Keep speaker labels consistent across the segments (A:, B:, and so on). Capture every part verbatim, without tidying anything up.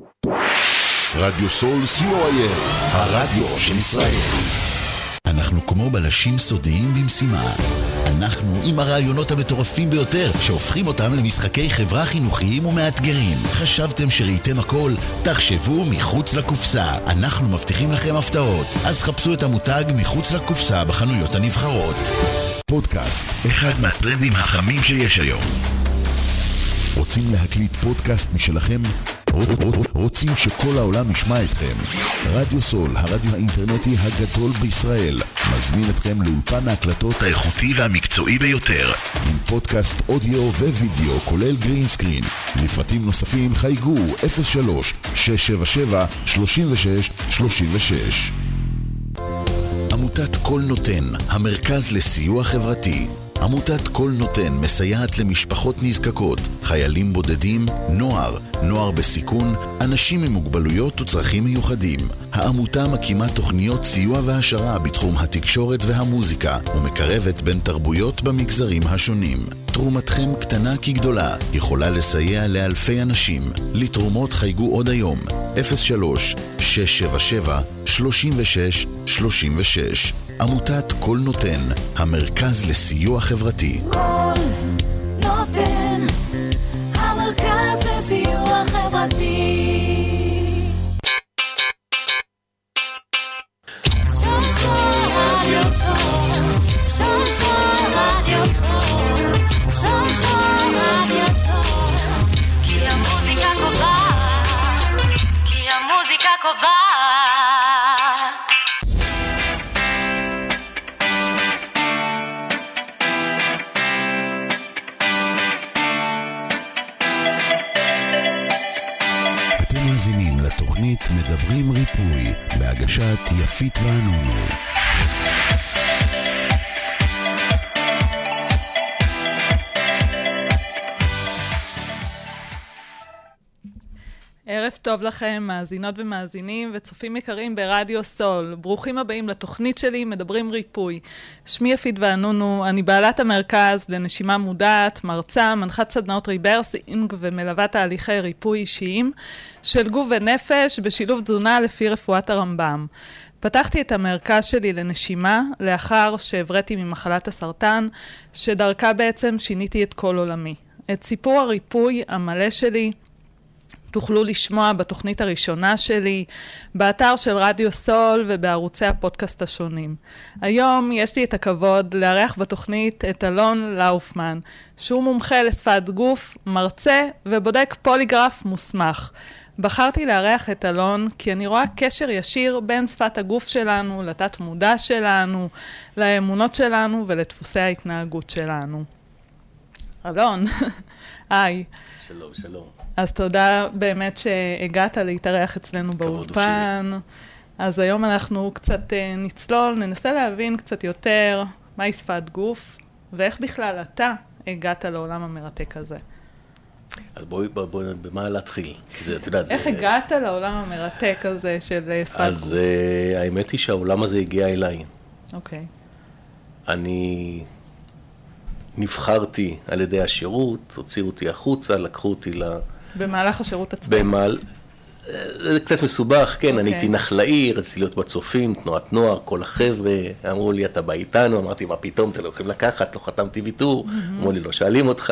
A: רדיו סול סי או איי אל, הרדיו של ישראל. אנחנו כמו בלשים סודיים במשימה. אנחנו עם הרעיונות המטורפים ביותר שהופכים אותם למשחקי חברה חינוכיים ומאתגרים. חשבתם שראיתם הכל? תחשבו מחוץ לקופסה. אנחנו מבטיחים לכם הפתעות. אז חפשו את המותג מחוץ לקופסה בחנויות הנבחרות. פודקאסט, אחד מהטרנדים החמים שיש היום. רוצים להקליט פודקאסט משלכם? רוצים שכל העולם ישמע אתכם? רדיו סול, הרדיו האינטרנטי הגדול בישראל, מזמין אתכם לאולפן ההקלטות האיכותי והמקצועי ביותר, עם פודקאסט אודיו ווידאו כולל גרין סקרין. לפרטים נוספים חייגו אפס שלוש שש שבע שבע שלוש שש שלוש שש. עמותת כל נותן, המרכז לסיוע חברתי. עמותת כל נותן מסייעת למשפחות נזקקות, חיילים בודדים, נוער, נוער בסיכון, אנשים עם מוגבלויות וצרכים מיוחדים. העמותה מקימה תוכניות סיוע והשרה בתחום התקשורת והמוזיקה, ומקרבת בין תרבויות במגזרים השונים. תרומתכם קטנה כגדולה, יכולה לסייע לאלפי אנשים. לתרומות חייגו עוד היום, אפס שלוש שש שבע שבע שלוש שש שלוש שש. עמותת כל נותן, המרכז לסיוע חברתי.
B: כל נותן, המרכז לסיוע חברתי. סול סול רדיו סול, סול סול רדיו סול, סול סול רדיו סול. כי המוזיקה קובעת, כי המוזיקה קובעת.
A: מאזינים לתוכנית מדברים ריפוי בהגשת יפית וענונו.
C: ערב טוב לכם, מאזינות ומאזינים וצופים יקרים ברדיו סול. ברוכים הבאים לתוכנית שלי, מדברים ריפוי. שמי יפית וענונו, אני בעלת המרכז לנשימה מודעת, מרצה, מנחת סדנאות ריברסינג ומלווה תהליכי ריפוי אישיים של גוף ונפש בשילוב תזונה לפי רפואת הרמב"ם. פתחתי את המרכז שלי לנשימה לאחר שהבראתי ממחלת הסרטן, שדרכה בעצם שיניתי את כל עולמי. את סיפור הריפוי המלא שלי תוכלו לשמוע בתוכנית הראשונה שלי, באתר של רדיו סול ובערוצי הפודקאסט השונים. היום יש לי את הכבוד לארח בתוכנית את אלון לאופמן, שהוא מומחה לשפת גוף, מרצה ובודק פוליגרף מוסמך. בחרתי לארח את אלון כי אני רואה קשר ישיר בין שפת הגוף שלנו, לתת מודע שלנו, לאמונות שלנו ולדפוסי ההתנהגות שלנו. אלון, היי.
D: שלום, שלום.
C: אז תודה באמת שהגעת להתארח אצלנו באולפן. אז היום אנחנו קצת נצלול, ננסה להבין קצת יותר מהי שפת גוף, ואיך בכלל אתה הגעת לעולם המרתק הזה.
D: אז בואי, בואי, במה להתחיל? כי זה, את יודעת,
C: איך
D: זה...
C: הגעת לעולם המרתק הזה של שפת
D: אז,
C: גוף?
D: אז האמת היא שהעולם הזה הגיע אליי.
C: אוקיי. אני
D: נבחרתי על ידי השירות, הוציאו אותי החוצה, לקחו אותי ל...
C: במהלך השירות עצמו?
D: במהל... זה קצת מסובך, כן, okay. אני
C: אוקיי.
D: הייתי נחלאי, רציתי להיות בצופים, תנועת נוער, כל החבר'ה, אמרו לי, אתה בא איתנו, אמרתי, מה פתאום, אתם לא יכולים לקחת, לא חתמתי ויתור, mm-hmm. אמרו לי, לא שואלים אותך.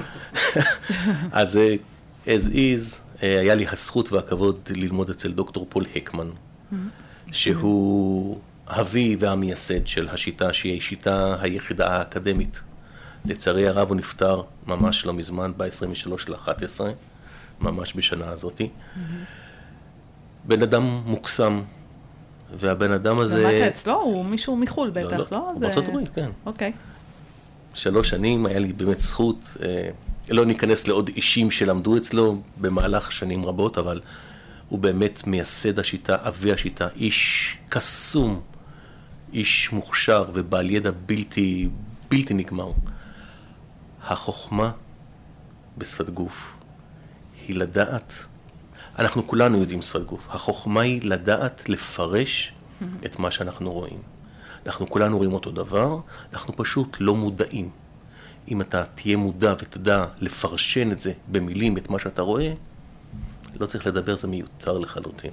D: אז as is, היה לי הזכות והכבוד ללמוד אצל דוקטור פול הקמן, mm-hmm. שהוא אבי והמייסד של השיטה, שהיא השיטה היחידה האקדמית. לצערי הרב הוא נפטר ממש לא מזמן, ב-עשרים ושלוש לאחת עשרה, ממש בשנה הזאת. Mm-hmm. בן אדם מוקסם, והבן אדם הזה...
C: למדת אצלו? הוא מישהו מחול בטח, לא?
D: לא, לא, הוא בארצות הברית, כן.
C: אוקיי.
D: שלוש שנים, היה לי באמת זכות, אה, לא ניכנס לעוד אישים שלמדו אצלו במהלך שנים רבות, אבל הוא באמת מייסד השיטה, אבי השיטה, איש קסום, איש מוכשר ובעל ידע בלתי, בלתי נגמר. החוכמה בשפת גוף היא לדעת, אנחנו כולנו יודעים שפת גוף, החוכמה היא לדעת לפרש את מה שאנחנו רואים. אנחנו כולנו רואים אותו דבר, אנחנו פשוט לא מודעים. אם אתה תהיה מודע ותדע לפרשן את זה במילים, את מה שאתה רואה, לא צריך לדבר, זה מיותר לחלוטין.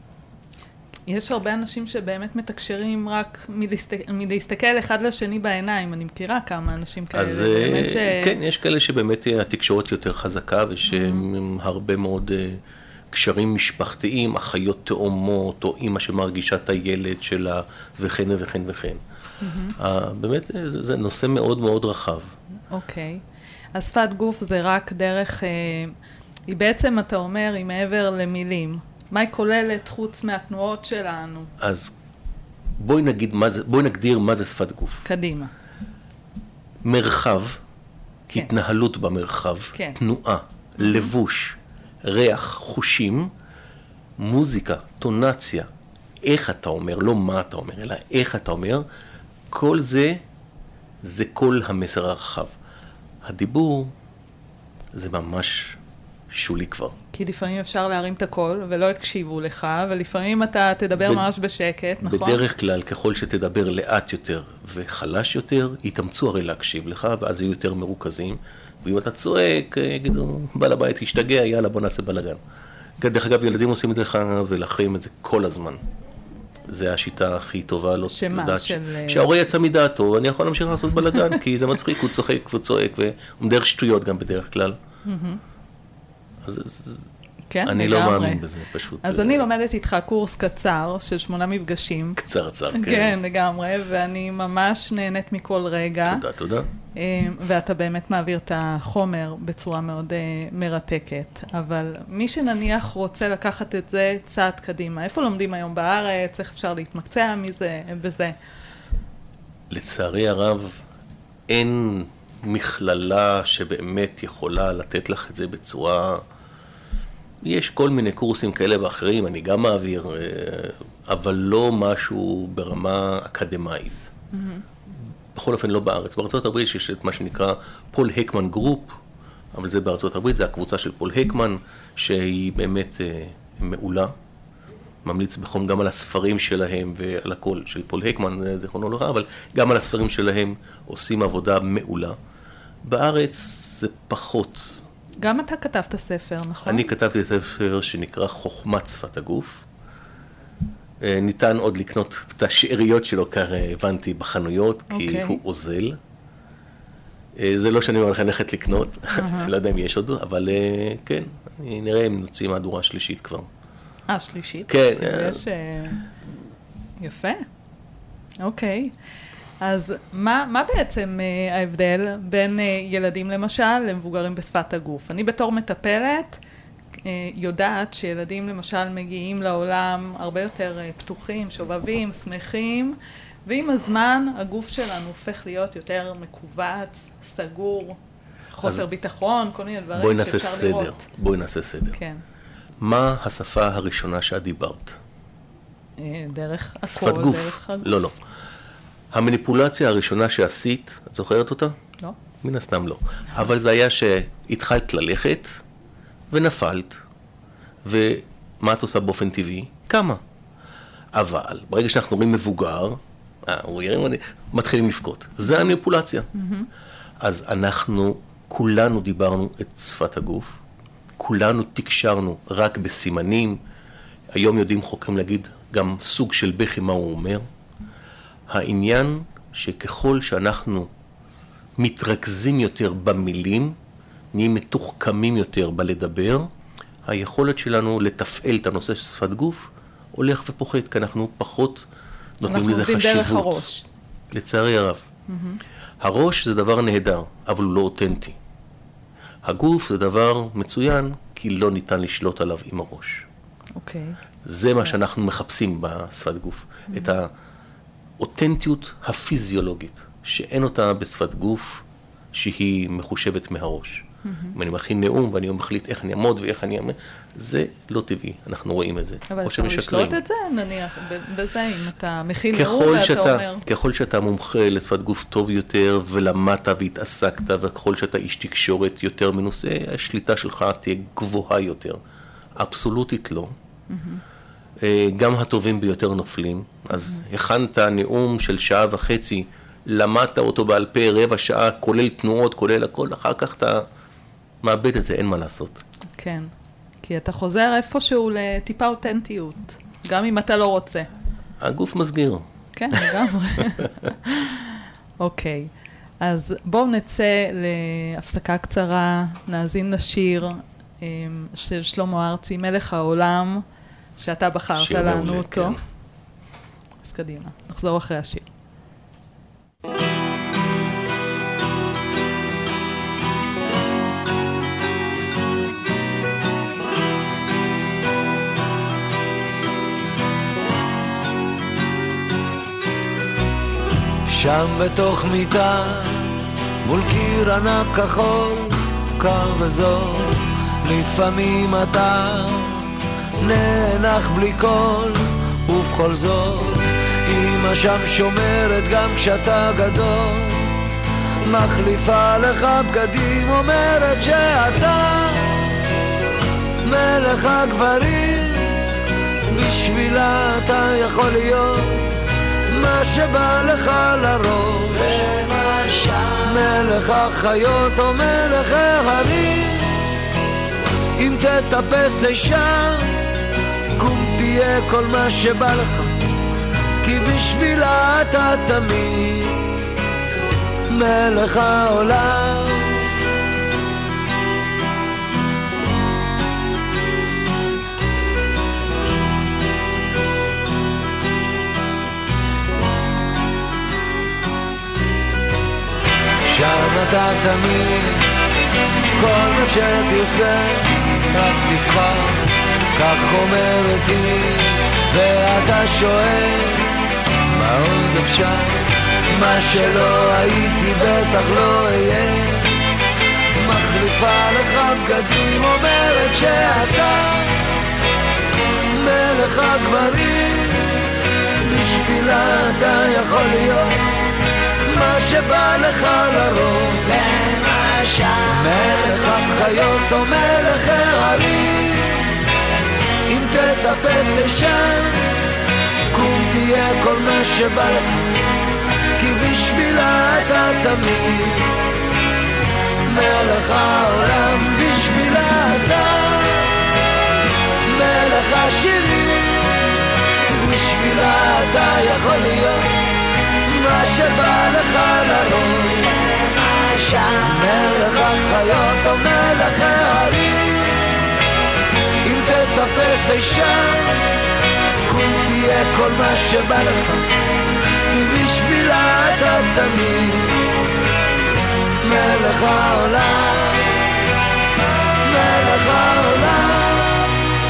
C: יש הרבה אנשים שבאמת מתקשרים רק מלהסתכל, מלהסתכל אחד לשני בעיניים. אני מכירה כמה אנשים כאלה.
D: אז
C: באמת ש...
D: כן, יש כאלה שבאמת התקשורת יותר חזקה, ושהם mm-hmm. הרבה מאוד uh, קשרים משפחתיים, אחיות תאומות, או אמא שמרגישה את הילד שלה, וכן וכן וכן. Mm-hmm. Uh, באמת זה, זה נושא מאוד מאוד רחב.
C: אוקיי. Okay. השפת גוף זה רק דרך, uh, היא בעצם, אתה אומר, היא מעבר למילים. מה היא כוללת חוץ מהתנועות שלנו?
D: אז בואי נגיד מה זה, בואי נגדיר מה זה שפת גוף.
C: קדימה.
D: מרחב,
C: כן.
D: התנהלות במרחב,
C: כן.
D: תנועה, לבוש, ריח, חושים, מוזיקה, טונציה, איך אתה אומר, לא מה אתה אומר, אלא איך אתה אומר, כל זה, זה כל המסר הרחב. הדיבור זה ממש שולי כבר.
C: כי לפעמים אפשר להרים את הקול ולא הקשיבו לך, ולפעמים אתה תדבר ב- ממש בשקט, נכון?
D: בדרך כלל, ככל שתדבר לאט יותר וחלש יותר, יתאמצו הרי להקשיב לך, ואז יהיו יותר מרוכזים. ואם אתה צועק, יגידו, בעל הבית ישתגע, יאללה, בוא נעשה בלגן. דרך אגב, ילדים עושים את זה ולחיים את זה כל הזמן. זה השיטה הכי טובה, לא
C: שמה?
D: לדעת
C: של...
D: שההורה יצא מדעתו, אני יכול להמשיך לעשות בלגן, כי זה מצחיק, הוא צוחק וצועק, והוא מדרך שטויות גם בדרך כלל. אז, אז
C: כן,
D: אני
C: לגמרי.
D: לא מאמין בזה, פשוט.
C: אז אני לומדת איתך קורס קצר של שמונה מפגשים.
D: קצרצר, כן.
C: כן, לגמרי, ואני ממש נהנית מכל רגע.
D: תודה, תודה.
C: ואתה באמת מעביר את החומר בצורה מאוד מרתקת. אבל מי שנניח רוצה לקחת את זה צעד קדימה, איפה לומדים היום בארץ, איך אפשר להתמקצע מזה, בזה?
D: לצערי הרב, אין מכללה שבאמת יכולה לתת לך את זה בצורה... יש כל מיני קורסים כאלה ואחרים, אני גם מעביר, אבל לא משהו ברמה אקדמית. Mm-hmm. בכל אופן לא בארץ. בארצות הברית יש את מה שנקרא פול הקמן גרופ, אבל זה בארצות הברית, זה הקבוצה של פול הקמן, שהיא באמת מעולה. ממליץ בחום גם על הספרים שלהם ועל הכל של פול הקמן, זיכרונו לברכה, אבל גם על הספרים שלהם עושים עבודה מעולה. בארץ זה פחות.
C: גם אתה כתבת ספר, נכון?
D: אני כתבתי ספר שנקרא חוכמת שפת הגוף. ניתן עוד לקנות את השאריות שלו, ככה הבנתי, בחנויות, כי okay. הוא עוזל. זה לא שאני אומר לך ללכת לקנות, uh-huh. לא יודע אם יש עוד, אבל כן, נראה אם נוציא מהדורה שלישית כבר.
C: אה, שלישית?
D: כן.
C: יש... יפה. אוקיי. אז מה, מה בעצם uh, ההבדל בין uh, ילדים למשל למבוגרים בשפת הגוף? אני בתור מטפלת uh, יודעת שילדים למשל מגיעים לעולם הרבה יותר uh, פתוחים, שובבים, שמחים, ועם הזמן הגוף שלנו הופך להיות יותר מקובץ, סגור, חוסר ביטחון, כל מיני דברים שאפשר
D: סדר.
C: לראות.
D: בואי נעשה סדר.
C: כן.
D: מה השפה הראשונה שאת דיברת?
C: Uh, דרך הכל,
D: שפת גוף.
C: דרך הגוף.
D: לא, לא. המניפולציה הראשונה שעשית, את זוכרת אותה?
C: לא.
D: מן הסתם לא. אבל זה היה שהתחלת ללכת ונפלת, ומה את עושה באופן טבעי? כמה. אבל ברגע שאנחנו רואים מבוגר, אה, הוא יראים, מתחילים לפקוט. זה המניפולציה. Mm-hmm. אז אנחנו, כולנו דיברנו את שפת הגוף, כולנו תקשרנו רק בסימנים, היום יודעים חוקרים להגיד גם סוג של בכי מה הוא אומר, העניין שככל שאנחנו מתרכזים יותר במילים, נהיים מתוחכמים יותר בלדבר, היכולת שלנו לתפעל את הנושא של שפת גוף הולך ופוחת, כי אנחנו פחות נותנים לזה חשיבות.
C: אנחנו עובדים דרך הראש.
D: לצערי הרב. Mm-hmm. הראש זה דבר נהדר, אבל הוא לא אותנטי. הגוף זה דבר מצוין, כי לא ניתן לשלוט עליו עם הראש.
C: אוקיי. Okay.
D: זה מה שאנחנו מחפשים בשפת גוף. Mm-hmm. את ה... אותנטיות הפיזיולוגית, שאין אותה בשפת גוף, שהיא מחושבת מהראש. Mm-hmm. אם אני מכין נאום ואני מחליט איך אני אעמוד ואיך אני אעמוד, זה לא טבעי, אנחנו רואים את זה.
C: אבל אפשר לשלוט את זה, נניח, בזה, אם אתה מכין נאום ואתה
D: שאתה,
C: אומר...
D: ככל שאתה מומחה לשפת גוף טוב יותר, ולמדת והתעסקת, וככל שאתה איש תקשורת יותר מנושא, השליטה שלך תהיה גבוהה יותר. אבסולוטית לא. Mm-hmm. גם הטובים ביותר נופלים, אז mm-hmm. הכנת נאום של שעה וחצי, למדת אותו בעל פה רבע שעה, כולל תנועות, כולל הכל, אחר כך אתה מאבד את זה, אין מה לעשות.
C: כן. כי אתה חוזר איפשהו לטיפה אותנטיות, גם אם אתה לא רוצה.
D: הגוף מסגיר.
C: כן, לגמרי. אוקיי, אז בואו נצא להפסקה קצרה, נאזין לשיר של שלמה ארצי, מלך העולם, שאתה בחרת לנו אותו. כן. אז קדימה, נחזור אחרי השיר.
E: שם בתוך מיטה, מול קיר ענק כחול, קר וזול, לפעמים אתה נאנח בלי קול, ובכל זאת, אמא שם שומרת גם כשאתה גדול, מחליפה לך בגדים, אומרת שאתה מלך הגברים, בשבילה אתה יכול להיות מה שבא לך לראש, למשל מלך החיות או מלך ההרים, אם תטפס אישה קום תהיה כל מה שבא לך, כי בשבילה אתה תמיד מלך העולם. שם אתה תמיד, כל מה שתרצה, רק תבחר, כך אומרת היא, ואתה שואל, מה עוד אפשר? מה שלא הייתי בטח לא אהיה, מחליפה לך בגדים, אומרת שאתה מלך הגברים, בשבילה אתה יכול להיות מה שבא לך לרוב, למשל מלך החיות או מלך ההרים, אם תטפס אישה קום תהיה כל מה שבא לך, כי בשבילה אתה תמיד מלך העולם, בשבילה אתה מלך השירים, בשבילה אתה יכול להיות מה שבא לך לרוב, למשל מלך החיות או מלך ההרים, אם תטפס אישה קום תהיה כל מה שבא לך, כי בשבילה אתה תמיד מלך העולם, מלך העולם.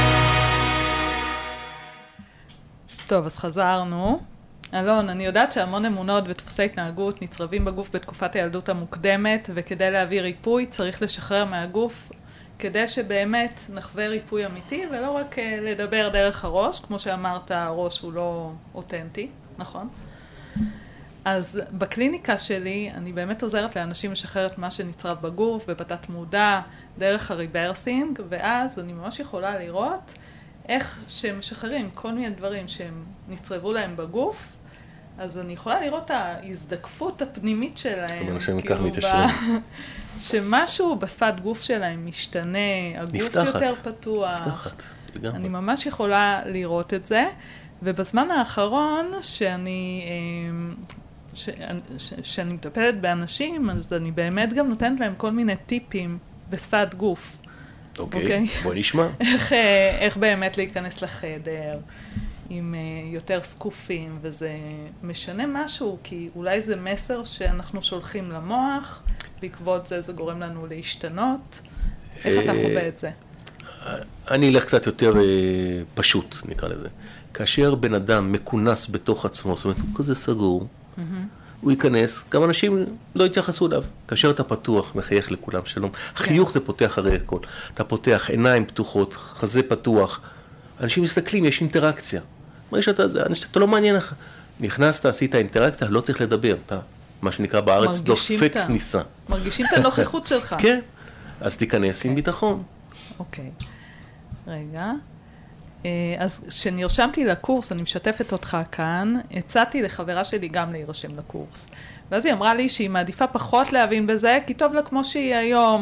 C: טוב, אז חזרנו. אלון, אני יודעת שהמון אמונות ודפוסי התנהגות נצרבים בגוף בתקופת הילדות המוקדמת, וכדי להביא ריפוי צריך לשחרר מהגוף, כדי שבאמת נחווה ריפוי אמיתי, ולא רק לדבר דרך הראש, כמו שאמרת, הראש הוא לא אותנטי, נכון? אז בקליניקה שלי אני באמת עוזרת לאנשים לשחרר את מה שנצרב בגוף ובתת מודע דרך הריברסינג, ואז אני ממש יכולה לראות איך שהם משחררים כל מיני דברים שהם נצרבו להם בגוף, אז אני יכולה לראות את ההזדקפות הפנימית שלהם.
D: זאת אומרת, כך מתיישרים.
C: שמשהו בשפת גוף שלהם משתנה, הגוף
D: נפתחת,
C: יותר פתוח.
D: נפתחת, לגמרי.
C: אני ממש יכולה לראות את זה, ובזמן האחרון שאני, ש, ש, שאני מטפלת באנשים, אז אני באמת גם נותנת להם כל מיני טיפים בשפת גוף.
D: אוקיי, אוקיי? בוא נשמע.
C: איך, איך באמת להיכנס לחדר עם יותר סקופים, וזה משנה משהו, כי אולי זה מסר שאנחנו שולחים למוח, בעקבות זה זה גורם לנו להשתנות. איך אתה חווה את זה?
D: אני אלך קצת יותר פשוט, נקרא לזה. כאשר בן אדם מכונס בתוך עצמו, זאת אומרת, הוא כזה סגור, הוא ייכנס, גם אנשים לא יתייחסו אליו. כאשר אתה פתוח, מחייך לכולם, שלום. החיוך זה פותח הרי הכל. אתה פותח עיניים פתוחות, חזה פתוח. אנשים מסתכלים, יש אינטראקציה. מה שאתה, אתה לא מעניין לך. נכנסת, עשית אינטראקציה, לא צריך לדבר. אתה, מה שנקרא בארץ, דופק כניסה.
C: מרגישים את הנוכחות שלך.
D: כן. אז תיכנס עם ביטחון.
C: אוקיי. רגע. אז כשנרשמתי לקורס, אני משתפת אותך כאן, הצעתי לחברה שלי גם להירשם לקורס. ואז היא אמרה לי שהיא מעדיפה פחות להבין בזה, כי טוב לה כמו שהיא היום,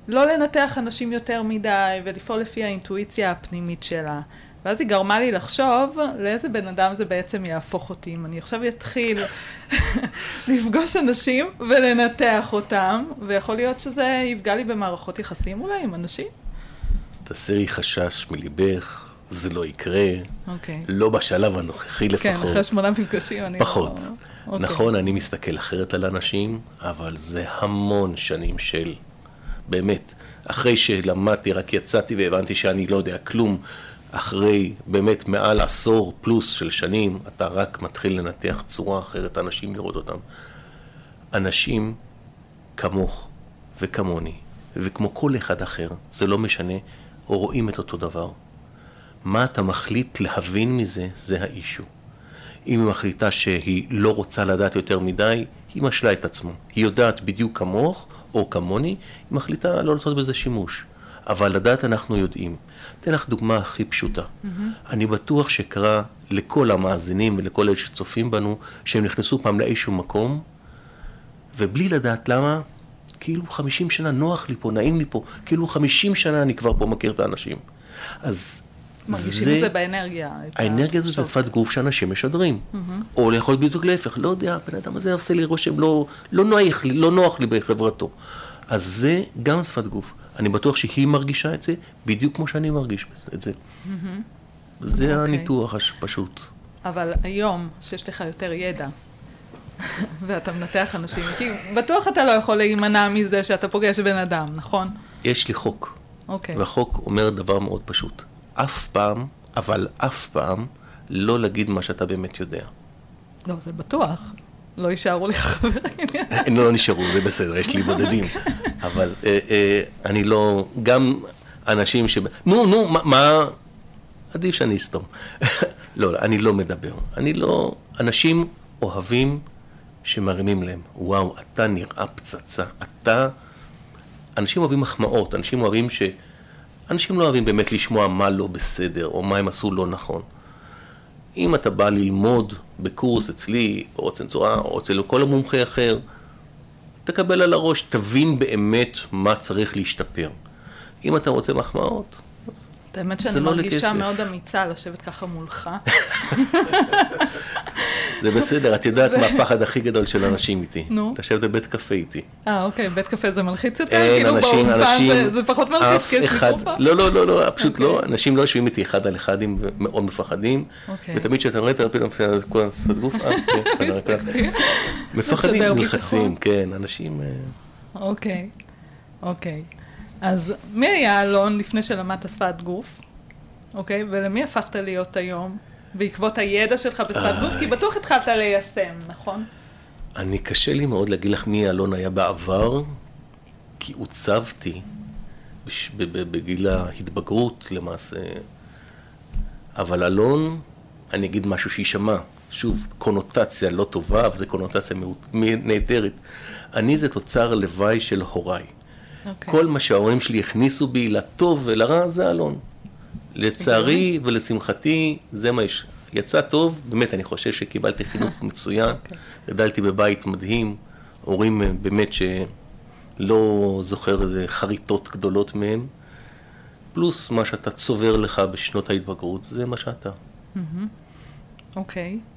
C: לא לנתח אנשים יותר מדי ולפעול לפי האינטואיציה הפנימית שלה. ואז היא גרמה לי לחשוב לאיזה בן אדם זה בעצם יהפוך אותי. אם אני עכשיו אתחיל לפגוש אנשים ולנתח אותם, ויכול להיות שזה יפגע לי במערכות יחסים אולי עם אנשים.
D: תסירי חשש מליבך, זה לא יקרה.
C: אוקיי.
D: לא בשלב הנוכחי לפחות.
C: כן, אחרי שמונה מפגשים אני...
D: פחות.
C: לא... אוקיי.
D: נכון, אני מסתכל אחרת על אנשים, אבל זה המון שנים של... באמת, אחרי שלמדתי, רק יצאתי והבנתי שאני לא יודע כלום, אחרי באמת מעל עשור פלוס של שנים, אתה רק מתחיל לנתח צורה אחרת, אנשים לראות אותם. אנשים כמוך וכמוני, וכמו כל אחד אחר, זה לא משנה, או רואים את אותו דבר. מה אתה מחליט להבין מזה, זה האישו. אם היא מחליטה שהיא לא רוצה לדעת יותר מדי, היא משלה את עצמה. היא יודעת בדיוק כמוך או כמוני, היא מחליטה לא לעשות בזה שימוש. אבל לדעת אנחנו יודעים. אתן לך דוגמה הכי פשוטה. Mm-hmm. אני בטוח שקרה לכל המאזינים ולכל אלה שצופים בנו, שהם נכנסו פעם לאיזשהו מקום, ובלי לדעת למה, כאילו חמישים שנה נוח לי פה, נעים לי פה, כאילו חמישים שנה אני כבר פה מכיר את האנשים. אז
C: מרגישים
D: זה,
C: את זה באנרגיה.
D: האנרגיה הזו זה שפת גוף שאנשים משדרים. Mm-hmm. או יכול להיות בדיוק להפך, לא יודע, בן אדם הזה עושה לי רושם, לא, לא, נוח לי, לא נוח לי בחברתו. אז זה גם שפת גוף. אני בטוח שהיא מרגישה את זה בדיוק כמו שאני מרגיש את זה. Mm-hmm. זה okay. הניתוח פשוט.
C: אבל היום, שיש לך יותר ידע, ואתה מנתח אנשים, כי בטוח אתה לא יכול להימנע מזה שאתה פוגש בן אדם, נכון?
D: יש לי חוק.
C: אוקיי.
D: והחוק אומר דבר מאוד פשוט. אף פעם, אבל אף פעם, לא להגיד מה שאתה באמת יודע.
C: לא, זה בטוח. לא יישארו לי חברים.
D: לא, לא נשארו, זה בסדר, יש לי בודדים. אבל אה, אה, אני לא, גם אנשים ש... נו, נו, מה, מה... עדיף שאני אסתום. לא, אני לא מדבר. אני לא... אנשים אוהבים שמרימים להם. וואו, אתה נראה פצצה. אתה... אנשים אוהבים מחמאות, אנשים אוהבים ש... אנשים לא אוהבים באמת לשמוע מה לא בסדר, או מה הם עשו לא נכון. אם אתה בא ללמוד בקורס אצלי, או צנצורה, או אצל כל המומחה אחר, תקבל על הראש, תבין באמת מה צריך להשתפר. אם אתה רוצה מחמאות,
C: את האמת שאני מרגישה מאוד אמיצה לשבת ככה מולך.
D: זה בסדר, את יודעת מה הפחד הכי גדול של אנשים איתי.
C: נו.
D: לשבת בבית קפה איתי.
C: אה, אוקיי, בית קפה זה מלחיץ יותר?
D: אין,
C: כאילו
D: אנשים, אנשים...
C: זה, זה פחות מלחיץ, כי יש מיקרופון?
D: לא, לא, לא, לא, פשוט לא. אנשים לא יושבים איתי אחד על אחד, מאוד מפחדים. ותמיד שאתה רואה את הרפאים, כל שפת גוף, מפחדים, נלחצים, כן, אנשים...
C: אוקיי, אוקיי. אז מי היה אלון לפני שלמדת שפת גוף? אוקיי, ולמי הפכת להיות היום? בעקבות הידע שלך בשפת גוף, כי בטוח התחלת ליישם, נכון?
D: אני קשה לי מאוד להגיד לך מי אלון היה בעבר, כי עוצבתי בגיל ההתבגרות למעשה. אבל אלון, אני אגיד משהו שישמע, שוב, קונוטציה לא טובה, אבל זו קונוטציה נהדרת. אני זה תוצר לוואי של הוריי. Okay. כל מה שההורים שלי הכניסו בי לטוב ולרע זה אלון. לצערי okay. ולשמחתי זה מה יש. יצא טוב, באמת אני חושב שקיבלתי חינוך מצוין, okay. גדלתי בבית מדהים, הורים באמת שלא זוכר איזה חריטות גדולות מהם, פלוס מה שאתה צובר לך בשנות ההתבגרות, זה מה שאתה.
C: אוקיי.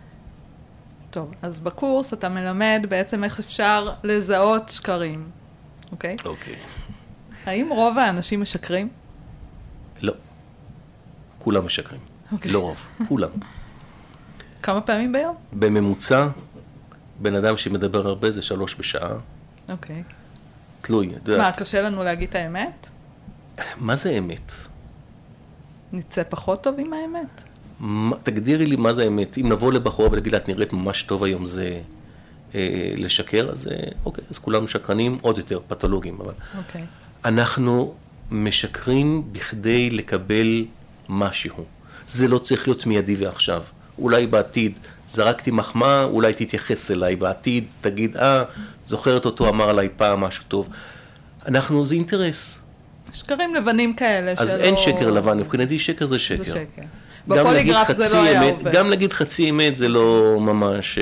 C: טוב, אז בקורס אתה מלמד בעצם איך אפשר לזהות שקרים. אוקיי?
D: אוקיי.
C: האם רוב האנשים משקרים?
D: לא. כולם משקרים.
C: אוקיי.
D: לא רוב, כולם.
C: כמה פעמים ביום?
D: בממוצע, בן אדם שמדבר הרבה זה שלוש בשעה.
C: אוקיי.
D: תלוי.
C: מה, קשה לנו להגיד את האמת?
D: מה זה אמת?
C: נצא פחות טוב עם האמת?
D: מה, תגדירי לי מה זה אמת. אם נבוא לבחורה ולהגיד לה, את נראית ממש טוב היום, זה... לשקר, אז אוקיי, אז כולנו שקרנים עוד יותר, פתולוגים, אבל
C: אוקיי.
D: אנחנו משקרים בכדי לקבל משהו. זה לא צריך להיות מיידי ועכשיו. אולי בעתיד זרקתי מחמאה, אולי תתייחס אליי בעתיד, תגיד, אה, זוכרת אותו, אמר עליי פעם משהו טוב. אנחנו, זה אינטרס.
C: שקרים לבנים כאלה
D: אז
C: שלא...
D: אין שקר לבן, מבחינתי שקר זה שקר.
C: זה שקר. בפוליגרף זה לא היה עובד.
D: גם להגיד חצי אמת זה לא ממש...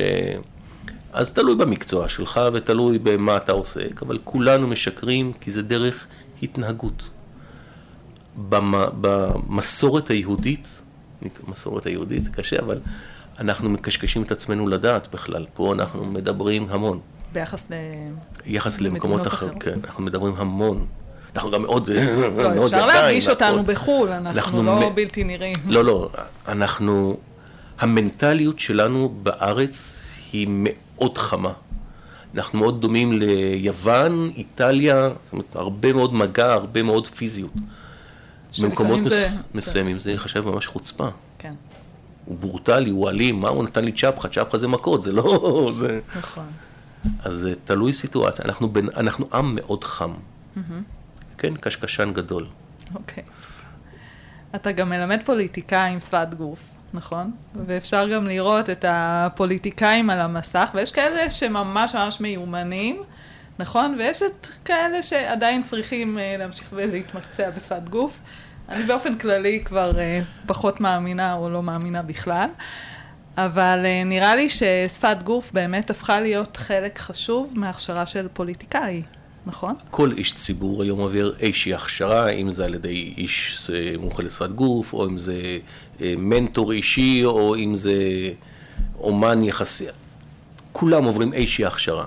D: אז תלוי במקצוע שלך ותלוי במה אתה עוסק, אבל כולנו משקרים כי זה דרך התנהגות. במ- במסורת היהודית, מסורת היהודית זה קשה, אבל אנחנו מקשקשים את עצמנו לדעת בכלל. פה אנחנו מדברים המון.
C: ביחס ל...
D: יחס למקומות אחרים, כן, אנחנו מדברים המון. אנחנו גם מאוד...
C: לא, אפשר להרגיש אותנו בחול, אנחנו לא בלתי נראים.
D: לא, לא, אנחנו... המנטליות שלנו בארץ היא מאוד חמה. אנחנו מאוד דומים ליוון, איטליה, זאת אומרת, הרבה מאוד מגע, הרבה מאוד פיזיות. במקומות מסוימים זה חשב ממש חוצפה.
C: כן.
D: הוא ברוטלי, הוא אלים, מה הוא נתן לי צ'פחה? צ'פחה זה מכות, זה לא... זה...
C: נכון.
D: אז זה תלוי סיטואציה. אנחנו, בין, אנחנו עם מאוד חם. כן, קשקשן גדול.
C: אוקיי. אתה גם מלמד פוליטיקאים שפת גוף, נכון? ואפשר גם לראות את הפוליטיקאים על המסך, ויש כאלה שממש ממש מיומנים, נכון? ויש את כאלה שעדיין צריכים להמשיך ולהתמקצע בשפת גוף. אני באופן כללי כבר פחות מאמינה או לא מאמינה בכלל, אבל נראה לי ששפת גוף באמת הפכה להיות חלק חשוב מההכשרה של פוליטיקאי, נכון?
D: כל איש ציבור היום עובר איזושהי הכשרה, אם זה על ידי איש מומחה לשפת גוף, או אם זה מנטור אישי, או אם זה אומן יחסי. כולם עוברים איזושהי הכשרה.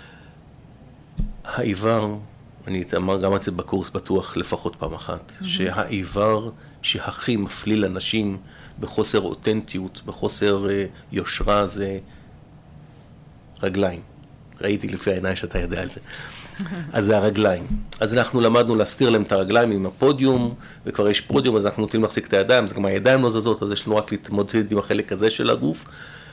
D: העיוור, אני אמר גם את זה בקורס בטוח לפחות פעם אחת, mm-hmm. שהעיוור שהכי מפליל אנשים בחוסר אותנטיות, בחוסר uh, יושרה, זה רגליים. ראיתי לפי העיניים שאתה יודע על זה. אז זה הרגליים. אז אנחנו למדנו להסתיר להם את הרגליים עם הפודיום, וכבר יש פודיום, אז אנחנו נוטים להחזיק את הידיים, אז גם הידיים לא זזות, אז יש לנו רק להתמודד עם החלק הזה של הגוף.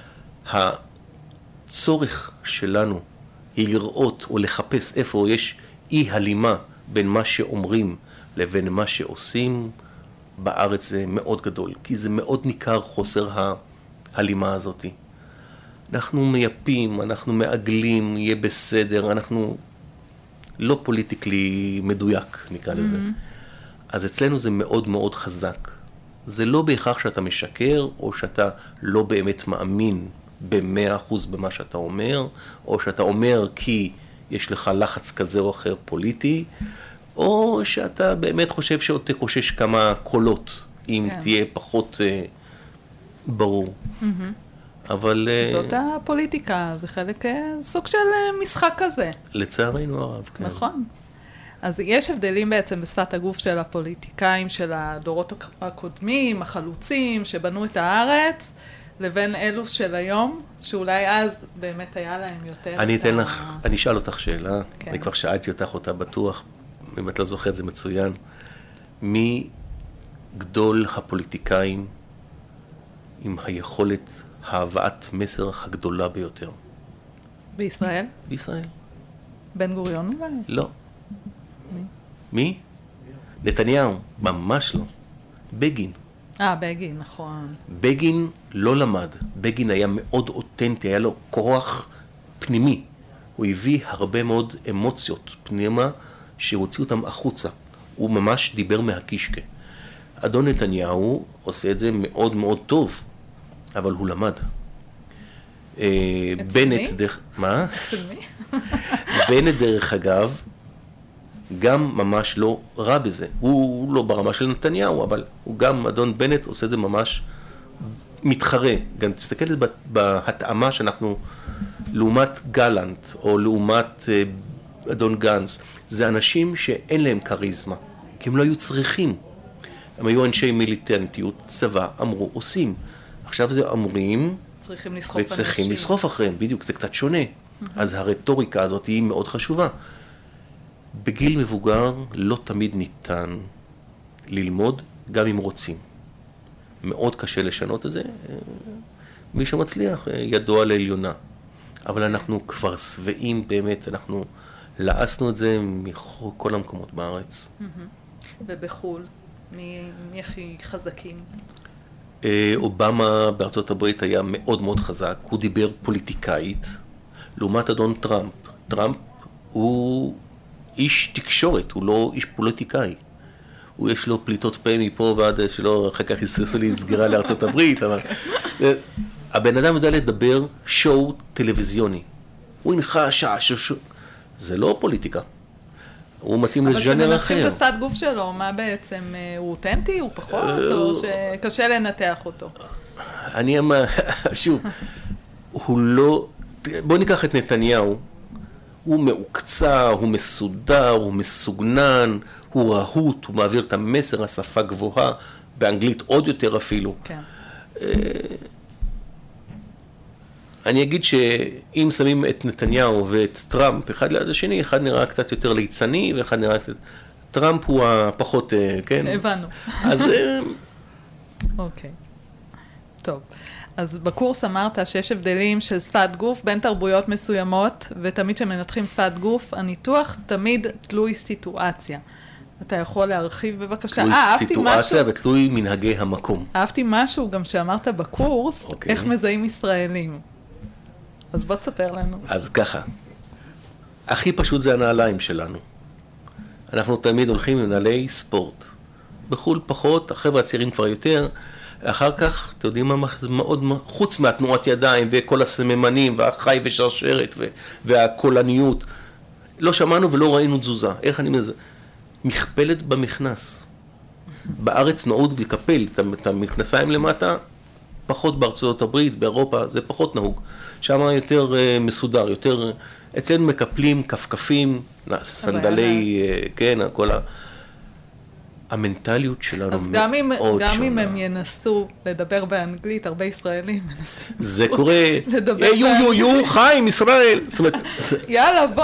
D: הצורך שלנו היא לראות או לחפש איפה יש אי הלימה בין מה שאומרים לבין מה שעושים, בארץ זה מאוד גדול, כי זה מאוד ניכר חוסר ההלימה הזאת. אנחנו מייפים, אנחנו מעגלים, יהיה בסדר, אנחנו לא פוליטיקלי מדויק, נקרא לזה. Mm-hmm. אז אצלנו זה מאוד מאוד חזק. זה לא בהכרח שאתה משקר, או שאתה לא באמת מאמין במאה אחוז במה שאתה אומר, או שאתה אומר כי יש לך לחץ כזה או אחר פוליטי, או שאתה באמת חושב שעוד תקושש כמה קולות, אם כן. תהיה פחות uh, ברור. Mm-hmm. אבל...
C: זאת uh, הפוליטיקה, זה חלק, סוג של uh, משחק כזה.
D: לצערנו הרב, כן.
C: נכון. אז יש הבדלים בעצם בשפת הגוף של הפוליטיקאים, של הדורות הקודמים, החלוצים, שבנו את הארץ, לבין אלו של היום, שאולי אז באמת היה להם יותר...
D: אני אתן ה... לך, אני אשאל אותך שאלה, כן. אני כבר שאלתי אותך אותה בטוח, אם את לא זוכרת זה מצוין. מי גדול הפוליטיקאים עם היכולת ההבאת מסר הגדולה ביותר?
C: בישראל?
D: בישראל.
C: בן גוריון אולי?
D: לא.
C: מי?
D: מי? נתניהו, ממש לא. בגין.
C: אה, בגין, נכון.
D: בגין לא למד. בגין היה מאוד אותנטי, היה לו כוח פנימי. הוא הביא הרבה מאוד אמוציות פנימה שהוציאו אותם החוצה. הוא ממש דיבר מהקישקה. אדון נתניהו עושה את זה מאוד מאוד טוב, אבל הוא למד. בנט דרך... מה?
C: אצל מי?
D: בנט דרך אגב, גם ממש לא רע בזה. הוא לא ברמה של נתניהו, אבל הוא גם, אדון בנט עושה את זה ממש מתחרה. גם תסתכל בהתאמה שאנחנו, לעומת גלנט, או לעומת אדון גנץ, זה אנשים שאין להם קריזמה, כי הם לא היו צריכים. הם היו אנשי מיליטנטיות, צבא, אמרו, עושים. עכשיו זה אמורים,
C: צריכים לסחוף אנשים.
D: וצריכים לסחוף אחריהם, בדיוק, זה קצת שונה. אז הרטוריקה הזאת היא מאוד חשובה. בגיל מבוגר לא תמיד ניתן ללמוד, גם אם רוצים. מאוד קשה לשנות את זה. מי שמצליח, ידוע לעליונה. אבל אנחנו כבר שבעים באמת, אנחנו לעסנו את זה מכל המקומות בארץ.
C: ובחול, מי, מי הכי חזקים?
D: אובמה בארצות הברית היה מאוד מאוד חזק, הוא דיבר פוליטיקאית, לעומת אדון טראמפ. טראמפ הוא איש תקשורת, הוא לא איש פוליטיקאי. הוא יש לו פליטות פה מפה ועד שלא אחר כך יססו לי סגירה לארצות הברית, אבל הבן אדם יודע לדבר שואו טלוויזיוני. הוא הנחה שעה, שואו, שואו. זה לא פוליטיקה. הוא מתאים
C: אבל
D: לז'אנר אחר.
C: כשמנתחים את השפת גוף שלו, מה בעצם, הוא אותנטי, הוא פחות, או שקשה לנתח אותו?
D: אני אמר, שוב, הוא לא, בוא ניקח את נתניהו, הוא מעוקצה, הוא מסודר, הוא מסוגנן, הוא רהוט, הוא מעביר את המסר, השפה גבוהה, באנגלית עוד יותר אפילו.
C: כן.
D: אני אגיד שאם שמים את נתניהו ואת טראמפ אחד ליד השני, אחד נראה קצת יותר ליצני, ואחד נראה קצת... טראמפ הוא הפחות, כן?
C: הבנו.
D: אז...
C: אוקיי. טוב. אז בקורס אמרת שיש הבדלים של שפת גוף בין תרבויות מסוימות, ותמיד כשמנתחים שפת גוף, הניתוח תמיד תלוי סיטואציה. אתה יכול להרחיב בבקשה?
D: תלוי
C: אה, אהבתי
D: סיטואציה
C: משהו.
D: ותלוי מנהגי המקום.
C: אהבתי משהו גם שאמרת בקורס,
D: אוקיי.
C: איך מזהים ישראלים. אז בוא תספר לנו.
D: אז ככה, הכי פשוט זה הנעליים שלנו. אנחנו תמיד הולכים עם נעלי ספורט. בחול פחות, החבר'ה הצעירים כבר יותר. אחר כך, אתם יודעים מה, מאוד, חוץ מהתנועת ידיים וכל הסממנים והחי ושרשרת והקולניות, לא שמענו ולא ראינו תזוזה. איך אני מזה? מכפלת במכנס. בארץ נהוג לקפל את המכנסיים למטה, פחות בארצות הברית, באירופה, זה פחות נהוג. שם יותר uh, מסודר, יותר... אצלנו מקפלים, כפכפים, סנדלי, uh, כן, כל ה... המנטליות שלנו
C: אז גם אם,
D: מאוד
C: גם
D: שונה.
C: אם הם ינסו לדבר באנגלית, הרבה ישראלים מנסים
D: זה קורה,
C: לדבר
D: יו יו
C: באנגלית.
D: יו, חיים, ישראל. זאת אומרת,
C: יאללה, בוא.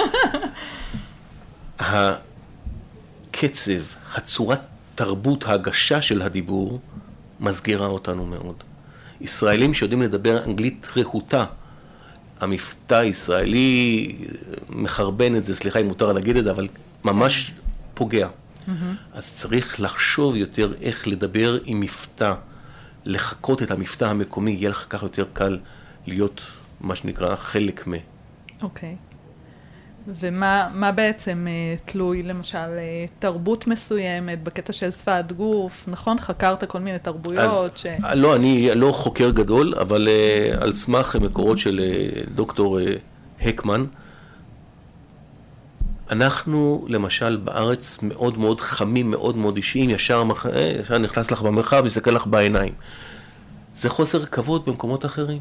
D: הקצב, הצורת תרבות, ההגשה של הדיבור, מסגירה אותנו מאוד. ישראלים שיודעים לדבר אנגלית רהוטה, המבטא הישראלי מחרבן את זה, סליחה אם מותר להגיד את זה, אבל ממש פוגע. אז צריך לחשוב יותר איך לדבר עם מבטא, לחקות את המבטא המקומי, יהיה לך כך יותר קל להיות מה שנקרא חלק מ...
C: אוקיי. ומה מה בעצם uh, תלוי, למשל, uh, תרבות מסוימת, בקטע של שפת גוף, נכון? חקרת כל מיני תרבויות
D: אז,
C: ש...
D: לא, אני לא חוקר גדול, אבל uh, על סמך מקורות של uh, דוקטור uh, הקמן, אנחנו למשל בארץ מאוד מאוד חמים, מאוד מאוד אישיים, ישר, מח... ישר נכנס לך במרחב, מסתכל לך בעיניים. זה חוסר כבוד במקומות אחרים.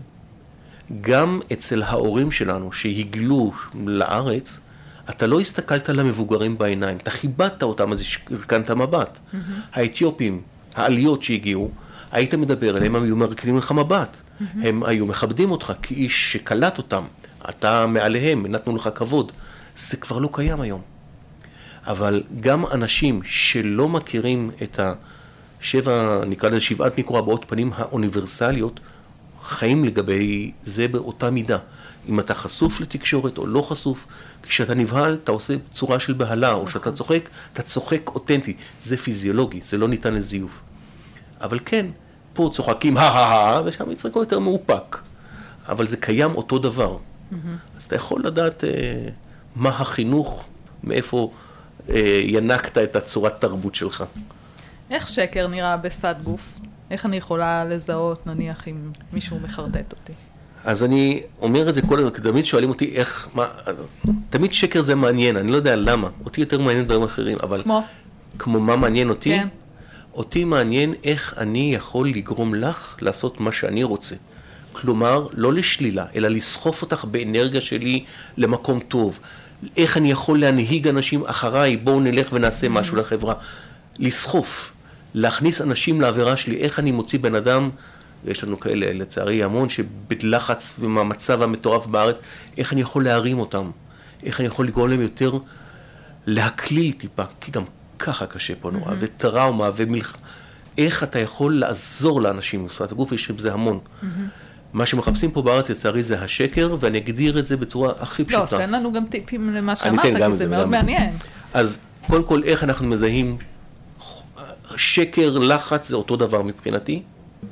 D: גם אצל ההורים שלנו שהגלו לארץ, אתה לא הסתכלת למבוגרים בעיניים, אתה חיבדת אותם, אז הרכנת מבט. Mm-hmm. האתיופים, העליות שהגיעו, היית מדבר אליהם, הם היו מרכנים לך מבט. Mm-hmm. הם היו מכבדים אותך כאיש שקלט אותם, אתה מעליהם, נתנו לך כבוד. זה כבר לא קיים היום. אבל גם אנשים שלא מכירים את השבע, נקרא לזה שבעת מקור הבעות פנים האוניברסליות, חיים לגבי זה באותה מידה. אם אתה חשוף לתקשורת או לא חשוף, כשאתה נבהל, אתה עושה צורה של בהלה, או שאתה צוחק, אתה צוחק אותנטי. זה פיזיולוגי, זה לא ניתן לזיוף. אבל כן, פה צוחקים, הא-הא-הא, ושם יצחקו יותר מאופק. אבל זה קיים אותו דבר. אז אתה יכול לדעת אה, מה החינוך, מאיפה אה, ינקת את הצורת תרבות שלך.
C: איך שקר נראה בשפת גוף? איך אני יכולה לזהות, נניח, אם מישהו מחרטט אותי?
D: אז אני אומר את זה כל הזמן, כי תמיד שואלים אותי איך, מה, תמיד שקר זה מעניין, אני לא יודע למה, אותי יותר מעניין דברים אחרים, אבל...
C: כמו?
D: כמו מה מעניין אותי?
C: כן.
D: אותי מעניין איך אני יכול לגרום לך לעשות מה שאני רוצה. כלומר, לא לשלילה, אלא לסחוף אותך באנרגיה שלי למקום טוב. איך אני יכול להנהיג אנשים אחריי, בואו נלך ונעשה משהו לחברה. לסחוף, להכניס אנשים לעבירה שלי, איך אני מוציא בן אדם, ויש לנו כאלה לצערי המון, שבלחץ ומהמצב המטורף בארץ, איך אני יכול להרים אותם, איך אני יכול לגרום להם יותר להקליל טיפה, כי גם ככה קשה פה נורא, וטראומה ומלח... איך אתה יכול לעזור לאנשים, בשפת הגוף יש בזה המון. מה שמחפשים פה בארץ לצערי זה השקר, ואני אגדיר את זה בצורה הכי פשוטה.
C: לא, אז תן לנו גם טיפים למה
D: אני
C: שאמרת,
D: אתן גם
C: כי זה
D: זה,
C: מאוד
D: גם
C: מעניין.
D: אז קודם כל, איך אנחנו מזהים שקר, לחץ, זה אותו דבר מבחינתי.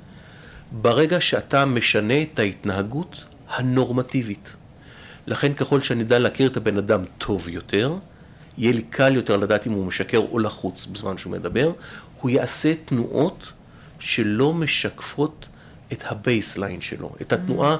D: ברגע שאתה משנה את ההתנהגות הנורמטיבית. לכן ככל שאני יודע להכיר את הבן אדם טוב יותר, יהיה לי קל יותר לדעת אם הוא משקר או לחוץ בזמן שהוא מדבר, הוא יעשה תנועות שלא משקפות את הבייסליין שלו, את התנועה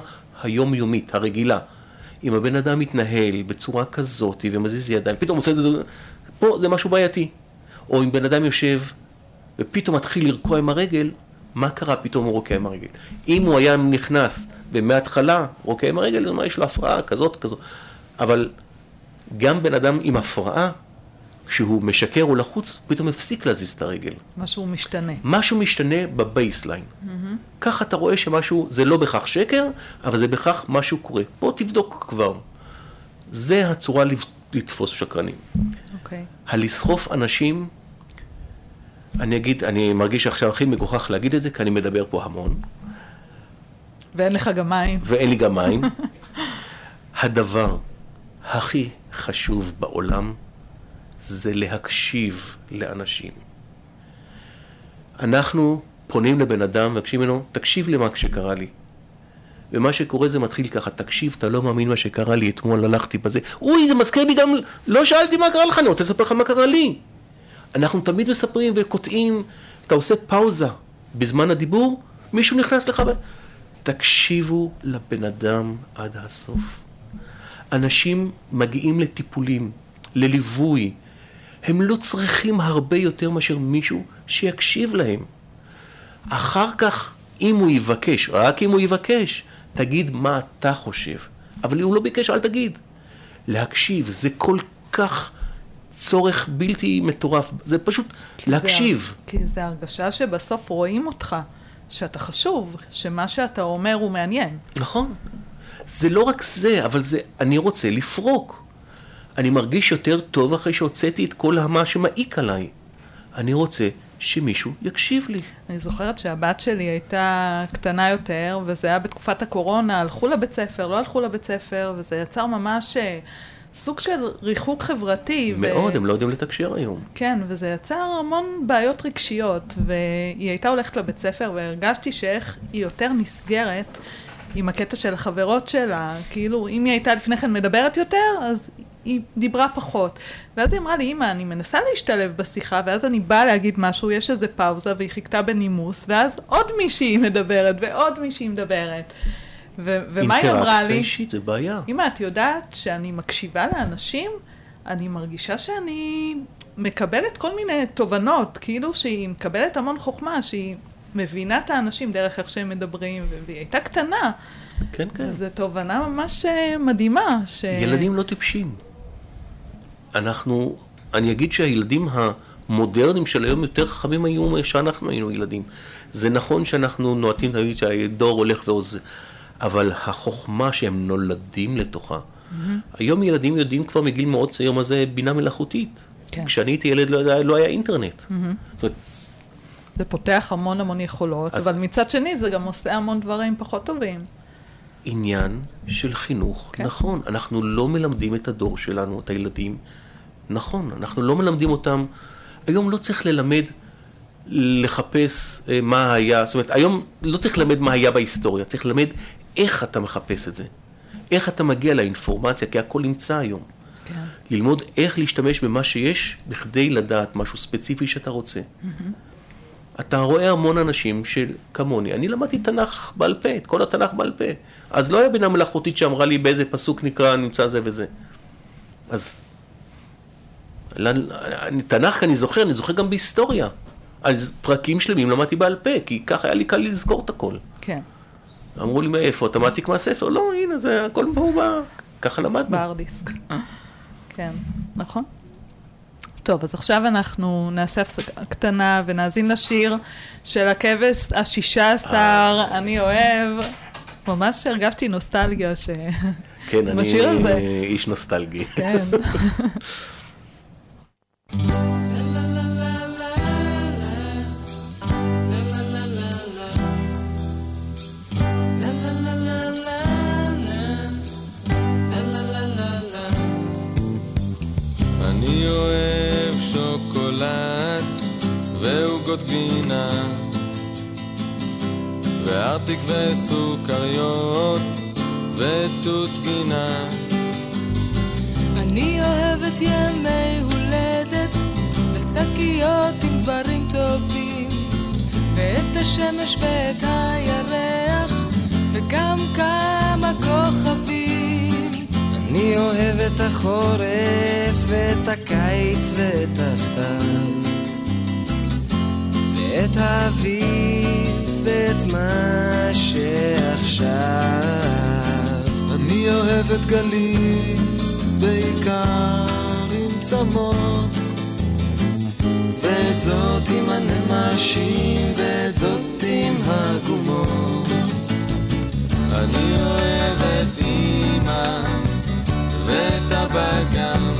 D: היומיומית, הרגילה. אם הבן אדם מתנהל בצורה כזאת ומזיז ידיים, פתאום עושה את זה, פה זה משהו בעייתי. או אם בן אדם יושב ופתאום מתחיל לרקוע עם הרגל, מה קרה פתאום הוא רוקע עם הרגל? אם הוא היה נכנס ומההתחלה רוקע עם הרגל, מה יש לו הפרעה כזאת כזאת. אבל גם בן אדם עם הפרעה, כשהוא משקר או לחוץ, פתאום הפסיק להזיז את הרגל.
C: משהו משתנה.
D: משהו משתנה בבייסליין. Mm-hmm. ככה אתה רואה שמשהו, זה לא בכך שקר, אבל זה בכך משהו קורה. בוא תבדוק כבר. זה הצורה לתפוס שקרנים.
C: אוקיי. Okay.
D: הלסחוף אנשים, אני אגיד, אני מרגיש עכשיו הכי מגוחך להגיד את זה, כי אני מדבר פה המון.
C: ואין לך גם מים.
D: ואין לי גם מים. הדבר הכי חשוב בעולם, זה להקשיב לאנשים. אנחנו פונים לבן אדם ומקשיב ממנו, תקשיב למה שקרה לי. ומה שקורה זה מתחיל ככה, תקשיב, אתה לא מאמין מה שקרה לי, אתמול הלכתי בזה. אוי, זה מזכיר לי גם, לא שאלתי מה קרה לך, אני רוצה לספר לך מה קרה לי. אנחנו תמיד מספרים וקוטעים, אתה עושה פאוזה בזמן הדיבור, מישהו נכנס לך ו... תקשיבו לבן אדם עד הסוף. אנשים מגיעים לטיפולים, לליווי, הם לא צריכים הרבה יותר מאשר מישהו שיקשיב להם. אחר כך, אם הוא יבקש, רק אם הוא יבקש, תגיד מה אתה חושב. אבל אם הוא לא ביקש, אל תגיד. להקשיב, זה כל כך צורך בלתי מטורף. זה פשוט להקשיב.
C: זה, כי זה הרגשה שבסוף רואים אותך, שאתה חשוב, שמה שאתה אומר הוא מעניין.
D: נכון. זה לא רק זה, אבל זה, אני רוצה לפרוק. אני מרגיש יותר טוב אחרי שהוצאתי את כל מה שמעיק עליי. אני רוצה שמישהו יקשיב לי.
C: אני זוכרת שהבת שלי הייתה קטנה יותר, וזה היה בתקופת הקורונה, הלכו לבית ספר, לא הלכו לבית ספר, וזה יצר ממש סוג של ריחוק חברתי.
D: מאוד,
C: ו...
D: הם לא יודעים לתקשר היום.
C: כן, וזה יצר המון בעיות רגשיות, והיא הייתה הולכת לבית ספר, והרגשתי שאיך היא יותר נסגרת עם הקטע של החברות שלה, כאילו אם היא הייתה לפני כן מדברת יותר, אז היא דיברה פחות. ואז היא אמרה לי, אמא, אני מנסה להשתלב בשיחה, ואז אני באה להגיד משהו, יש איזה פאוזה, והיא חיכתה בנימוס, ואז עוד מישהי מדברת, ועוד מישהי מדברת. ו- ומה היא אמרה לי?
D: אינטראקציה אישית, זה בעיה.
C: אמא, את יודעת שאני מקשיבה לאנשים, אני מרגישה שאני מקבלת כל מיני תובנות, כאילו שהיא מקבלת המון חוכמה, שהיא מבינה את האנשים דרך איך שהם מדברים, והיא הייתה קטנה.
D: כן, כן.
C: זו תובנה ממש מדהימה. ש...
D: ילדים לא טיפשים. אנחנו, אני אגיד שהילדים המודרניים של היום יותר חכמים היו שאנחנו היינו ילדים. זה נכון שאנחנו נועטים להגיד שהדור הולך ועוזר, אבל החוכמה שהם נולדים לתוכה. Mm-hmm. היום ילדים יודעים כבר מגיל מאוד צעיר מה זה בינה מלאכותית. כן. כשאני הייתי ילד לא היה, לא היה אינטרנט. Mm-hmm. זאת אומרת,
C: זה פותח המון המון יכולות, אז... אבל מצד שני זה גם עושה המון דברים פחות טובים.
D: עניין של חינוך, כן. נכון, אנחנו לא מלמדים את הדור שלנו, את הילדים, נכון, אנחנו לא מלמדים אותם, היום לא צריך ללמד, לחפש אה, מה היה, זאת אומרת, היום לא צריך ללמד מה היה בהיסטוריה, צריך ללמד איך אתה מחפש את זה, איך אתה מגיע לאינפורמציה, כי הכל נמצא היום. כן. ללמוד איך להשתמש במה שיש, בכדי לדעת משהו ספציפי שאתה רוצה. Mm-hmm. אתה רואה המון אנשים שכמוני, אני למדתי תנ"ך בעל פה, את כל התנ"ך בעל פה. אז לא היה בינה מלאכותית שאמרה לי באיזה פסוק נקרא, נמצא זה וזה. אז אני, תנ"ך אני זוכר, אני זוכר גם בהיסטוריה. אז פרקים שלמים למדתי בעל פה, כי ככה היה לי קל לזכור את הכל.
C: כן.
D: אמרו לי, מאיפה? אתה מעתיק מהספר? לא, הנה, זה הכל פה בא. ככה למדנו.
C: בארדיסק. כן, נכון. טוב, אז עכשיו אנחנו נעשה הפסקה קטנה ונאזין לשיר של הכבש השישה עשר, אני אוהב. ממש הרגשתי נוסטלגיה ש...
D: כן, אני איש נוסטלגי.
C: כן.
F: אני אוהב שוקולד ועוגות גבינה וארטיק וסוכריות ותות גינה.
G: אני אוהבת ימי הולדת ושקיות עם דברים טובים ואת השמש ואת הירח וגם כמה כוכבים.
F: אני
E: אני אוהב את החורף ואת הקיץ ואת הסתיו ואת האביב ואת מה שעכשיו.
F: אני אוהב את גלים בעיקר עם צמות,
E: ואת זאת עם הנמשים ואת זאת עם הגומות.
F: אני אוהב את אמא ואת הבגם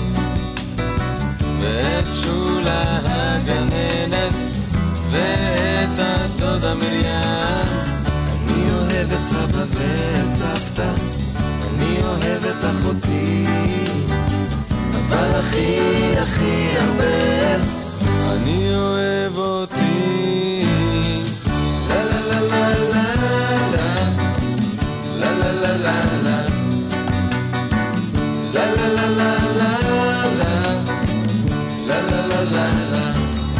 F: ואת שולה הגננת ואת הדודה מרים.
E: אני אוהב את סבא ואת סבתא, אני אוהב את אחותי, אבל הכי הכי הרבה
F: אני אוהב אותי.
E: לה לה לה לה לה לה לה לה לה לה לה לה לה לה לה לה לה לה.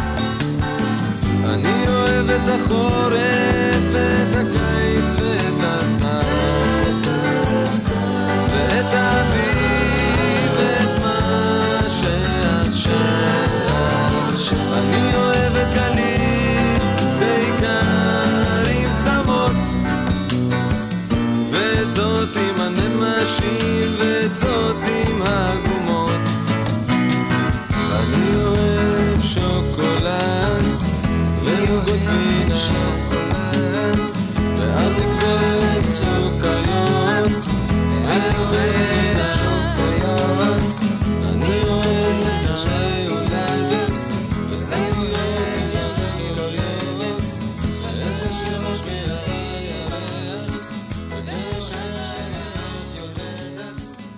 F: אני אוהב את החורף ואת הקיץ ואת הסתיו ואת האביב ואת מה שעכשיו. אני אוהב את גלים בעיקר עם צמות, ואת זאת עם הנמשים ואת זאת עם הגומות. אני אוהב שוקולד ועוגות פינה וארטיק וסוכריות ועוגות פינה שוקולד. אני אוהב את שי הולדת וסנגויות וסנגויות ואת השמש מהירח ואת השמש מהיולדת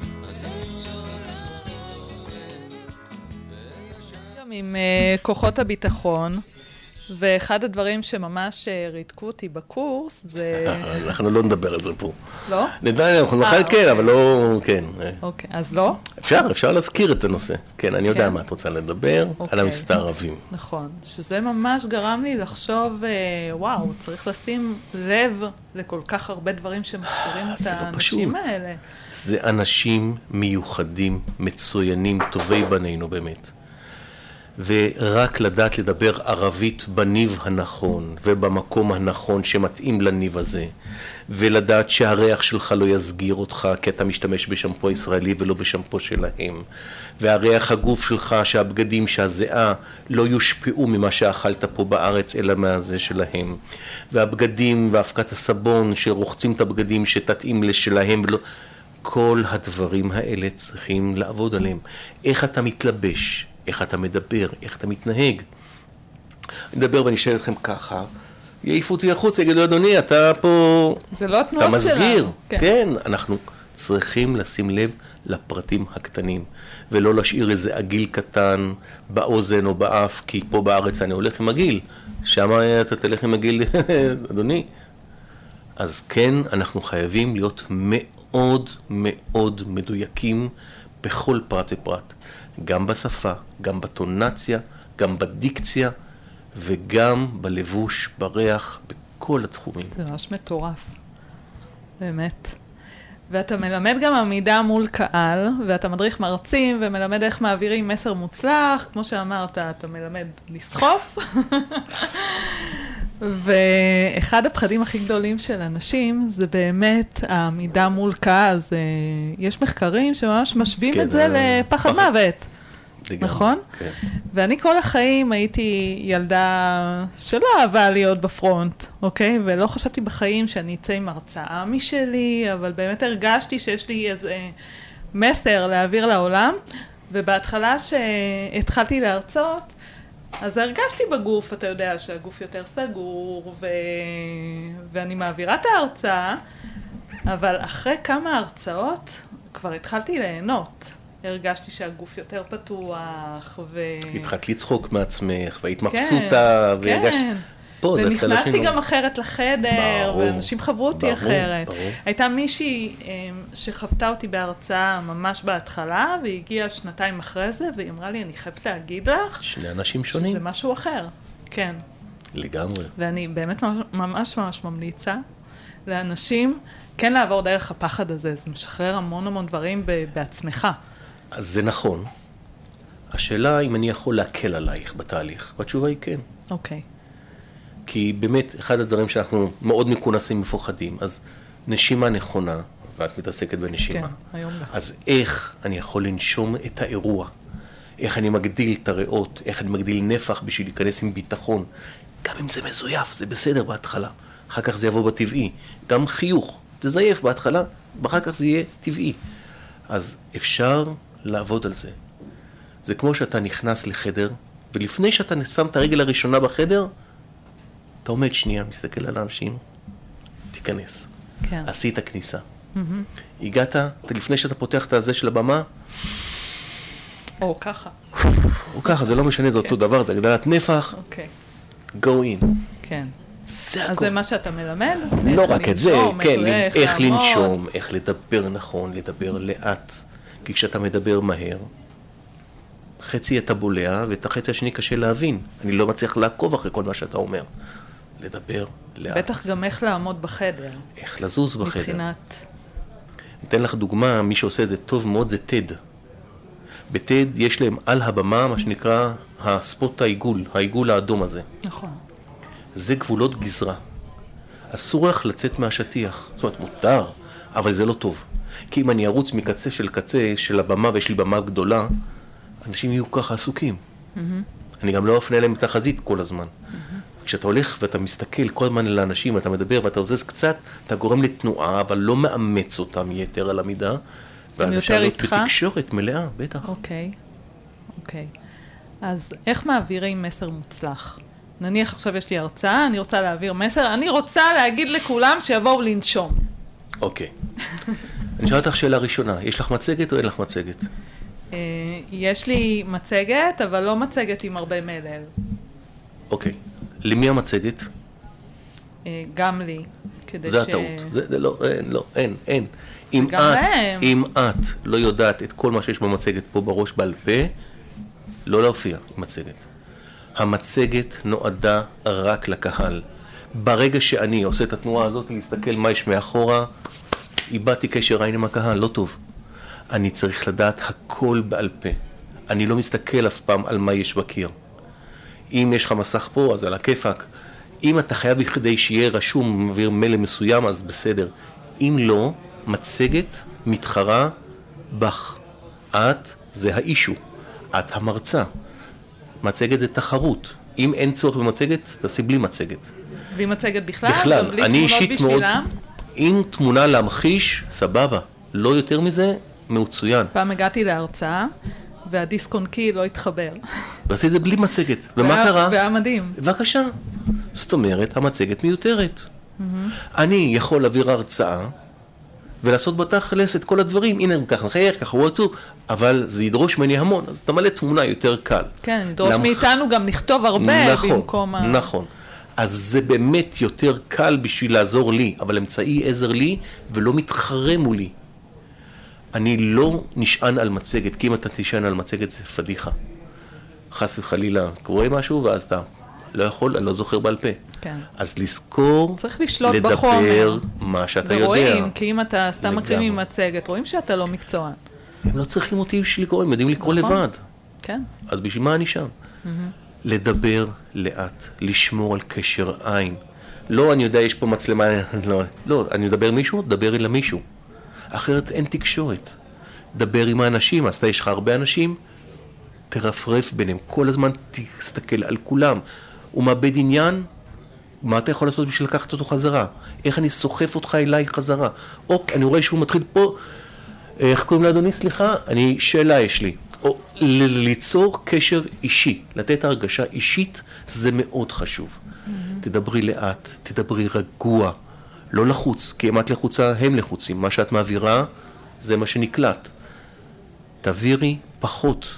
C: גם עם uh, כוחות הביטחון, ואחד הדברים שממש uh, ריתקו אותי בקורס זה...
D: אנחנו לא נדבר על זה פה.
C: לא?
D: נדבר, אנחנו נוכל כן,
C: אוקיי.
D: אבל לא, כן.
C: אוקיי, אז לא?
D: אפשר, אפשר להזכיר את הנושא. כן, אני יודע
C: כן.
D: מה את רוצה לדבר,
C: אוקיי.
D: על המסתערבים.
C: נכון, שזה ממש גרם לי לחשוב, uh, וואו, צריך לשים לב לכל כך הרבה דברים שמכשירים את
D: זה לא
C: האנשים
D: פשוט.
C: האלה.
D: זה אנשים מיוחדים, מצוינים, טובי בנינו באמת. ורק לדעת לדבר ערבית בניב הנכון ובמקום הנכון שמתאים לניב הזה, ולדעת שהריח שלך לא יסגיר אותך כי אתה משתמש בשמפו ישראלי ולא בשמפו שלהם, והריח הגוף שלך, שהבגדים, שהזיעה לא יושפעו ממה שאכלת פה בארץ אלא מהזה שלהם, והבגדים והפקת הסבון שרוחצים את הבגדים שתתאים לשלהם ולא... כל הדברים האלה צריכים לעבוד עליהם. איך אתה מתלבש, איך אתה מדבר, איך אתה מתנהג. אני מדבר ואני אשאל אתכם ככה, יעיפו אותי החוץ, יגידו, אדוני, אתה פה...
C: זה לא התנועות
D: אתה
C: שלנו.
D: מסגיר.
C: כן.
D: כן, אנחנו צריכים לשים לב לפרטים הקטנים, ולא להשאיר איזה עגיל קטן באוזן או באף, כי פה בארץ אני הולך עם עגיל, שם אתה תלך עם עגיל, אדוני. אז כן, אנחנו חייבים להיות מאוד מאוד מדויקים בכל פרט ופרט. גם בשפה, גם בטונציה, גם בדיקציה, וגם בלבוש, בריח, בכל התחומים.
C: זה ממש מטורף, באמת. ואתה מלמד גם עמידה מול קהל, ואתה מדריך מרצים, ומלמד איך מעבירים מסר מוצלח, כמו שאמרת, אתה מלמד לסחוף. ואחד הפחדים הכי גדולים של אנשים, זה באמת העמידה מול קהל. זה... יש מחקרים שממש משווים
D: כן,
C: את זה
D: אה,
C: לפחד
D: פחד.
C: מוות.
D: לגמרי,
C: נכון?
D: כן.
C: ואני כל החיים הייתי ילדה שלא אהבה להיות בפרונט, אוקיי? ולא חשבתי בחיים שאני אצא עם הרצאה משלי, אבל באמת הרגשתי שיש לי איזה מסר להעביר לעולם, ובהתחלה שהתחלתי להרצות, אז הרגשתי בגוף, אתה יודע, שהגוף יותר סגור, ו... ואני מעבירה את ההרצאה, אבל אחרי כמה הרצאות כבר התחלתי ליהנות. הרגשתי שהגוף יותר פתוח, ו...
D: התחלת לצחוק מעצמך, והיית
C: כן,
D: מבסוטה, והרגשת...
C: כן.
D: פה, זה
C: ונכנסתי
D: התחיל
C: גם אחרת לחדר,
D: ברור,
C: ואנשים חברו אותי
D: ברור,
C: אחרת.
D: ברור.
C: הייתה מישהי אמ, שחוותה אותי בהרצאה ממש בהתחלה, והיא הגיעה שנתיים אחרי זה, והיא אמרה לי, אני חייבת להגיד לך,
D: שני אנשים שונים.
C: שזה משהו אחר. כן.
D: לגמרי.
C: ואני באמת ממש ממש, ממש ממליצה לאנשים כן לעבור דרך הפחד הזה, זה משחרר המון המון דברים ב- בעצמך.
D: אז זה נכון. השאלה אם אני יכול להקל עלייך בתהליך, והתשובה היא כן.
C: אוקיי.
D: כי באמת, אחד הדברים שאנחנו מאוד מכונסים מפוחדים, אז נשימה נכונה, ואת מתעסקת בנשימה.
C: כן, היום לך.
D: אז איך אני יכול לנשום את האירוע? איך אני מגדיל את הריאות? איך אני מגדיל נפח בשביל להיכנס עם ביטחון? גם אם זה מזויף, זה בסדר בהתחלה. אחר כך זה יבוא בטבעי. גם חיוך, תזייף בהתחלה, ואחר כך זה יהיה טבעי. אז אפשר לעבוד על זה. זה כמו שאתה נכנס לחדר, ולפני שאתה שם את הרגל הראשונה בחדר, אתה עומד שנייה, מסתכל על האנשים, תיכנס.
C: כן.
D: עשית כניסה. Mm-hmm. הגעת, לפני שאתה פותח את הזה של הבמה,
C: או ככה.
D: או ככה, זה לא משנה, זה אותו דבר, זה הגדלת נפח,
C: אוקיי.
D: go in.
C: כן.
D: זה
C: אז
D: הכל.
C: זה מה שאתה מלמד?
D: לא
C: איך
D: רק את זה,
C: לנשום,
D: כן,
C: איך
D: איך
C: לעמוד.
D: לנשום, איך לדבר נכון, לדבר לאט. כי כשאתה מדבר מהר, חצי אתה בולע, ואת החצי השני קשה להבין. אני לא מצליח לעקוב אחרי כל מה שאתה אומר. לדבר לאט.
C: בטח גם איך לעמוד בחדר.
D: איך לזוז בחדר.
C: מבחינת...
D: אתן לך דוגמה, מי שעושה את זה טוב מאוד זה טד. בטד יש להם על הבמה מה שנקרא הספוט העיגול, העיגול האדום הזה.
C: נכון.
D: זה גבולות גזרה. אסור לך לצאת מהשטיח. זאת אומרת, מותר, אבל זה לא טוב. כי אם אני ארוץ מקצה של קצה של הבמה, ויש לי במה גדולה, אנשים יהיו ככה עסוקים. Mm-hmm. אני גם לא אפנה להם את החזית כל הזמן. Mm-hmm. כשאתה הולך ואתה מסתכל כל הזמן לאנשים, ואתה מדבר ואתה עוזז קצת, אתה גורם לתנועה, אבל לא מאמץ אותם יתר על המידה. ואז אפשר להיות בתקשורת מלאה, בטח.
C: אוקיי, אוקיי. אז איך מעבירים מסר מוצלח? נניח עכשיו יש לי הרצאה, אני רוצה להעביר מסר, אני רוצה להגיד לכולם שיבואו לנשום.
D: אוקיי. אני שואל אותך שאלה ראשונה, יש לך מצגת או אין לך מצגת?
C: אה, יש לי מצגת, אבל לא מצגת עם הרבה מלל.
D: אוקיי. למי המצגת?
C: אה, גם לי, כדי
D: זה
C: ש...
D: הטעות. זה, זה לא, אין, לא, אין, אין. אם
C: וגם
D: את,
C: להם.
D: אם את לא יודעת את כל מה שיש במצגת פה בראש בעל פה, לא להופיע עם מצגת. המצגת נועדה רק לקהל. ברגע שאני עושה את התנועה הזאת, להסתכל מה יש מאחורה, איבדתי קשר עין עם הקהל, לא טוב. אני צריך לדעת הכל בעל פה. אני לא מסתכל אף פעם על מה יש בקיר. אם יש לך מסך פה, אז על הכיפק. אם אתה חייב כדי שיהיה רשום מעביר מלל מסוים, אז בסדר. אם לא, מצגת מתחרה בך. את זה האישו. את המרצה. מצגת זה תחרות. אם אין צורך במצגת, תעשי בלי מצגת.
C: בלי מצגת בכלל?
D: בכלל,
C: גם בלי
D: אני
C: תמונות
D: אישית מאוד...
C: בשבילם?
D: אם תמונה להמחיש, סבבה. לא יותר מזה, מצוין.
C: פעם הגעתי להרצאה, והדיסק און קי לא התחבר.
D: ועשי את זה בלי מצגת. ומה
C: והיה-
D: קרה?
C: והיה מדהים.
D: בבקשה. זאת אומרת, המצגת מיותרת. אני יכול להעביר הרצאה, ולעשות בתכלס את כל הדברים, הנה ככה מחייך, ככה הוא עצוב, אבל זה ידרוש ממני המון, אז אתה מלא תמונה יותר קל.
C: כן, נדרוש
D: למח-
C: מאיתנו גם לכתוב הרבה
D: נכון,
C: במקום ה...
D: נכון. אז זה באמת יותר קל בשביל לעזור לי, אבל אמצעי עזר לי ולא מתחרה מולי. אני לא נשען על מצגת, כי אם אתה תשען על מצגת זה פדיחה. חס וחלילה, קורה משהו ואז אתה לא יכול, אני לא זוכר בעל פה.
C: כן.
D: אז לזכור,
C: צריך לשלוט
D: לדבר
C: בחומר.
D: מה שאתה יודע.
C: ורואים, כי אם אתה סתם
D: לגמרי.
C: מקריא ממצגת, רואים שאתה לא מקצוען.
D: הם לא צריכים אותי בשביל לקרוא, הם יודעים לקרוא
C: נכון.
D: לבד.
C: כן.
D: אז בשביל מה אני שם? לדבר לאט, לשמור על קשר עין. לא, אני יודע, יש פה מצלמה, לא, לא, אני מדבר עם מישהו, דבר אל מישהו. אחרת אין תקשורת. דבר עם האנשים, אז אתה יש לך הרבה אנשים, תרפרף ביניהם, כל הזמן תסתכל על כולם. הוא מאבד עניין, מה אתה יכול לעשות בשביל לקחת אותו חזרה? איך אני סוחף אותך אליי חזרה? או, אני רואה שהוא מתחיל פה, איך קוראים לאדוני? סליחה, אני, שאלה יש לי. או ל- ליצור קשר אישי, לתת הרגשה אישית, זה מאוד חשוב. Mm-hmm. תדברי לאט, תדברי רגוע, לא לחוץ, כי אם את לחוצה, הם לחוצים. מה שאת מעבירה, זה מה שנקלט. תעבירי פחות.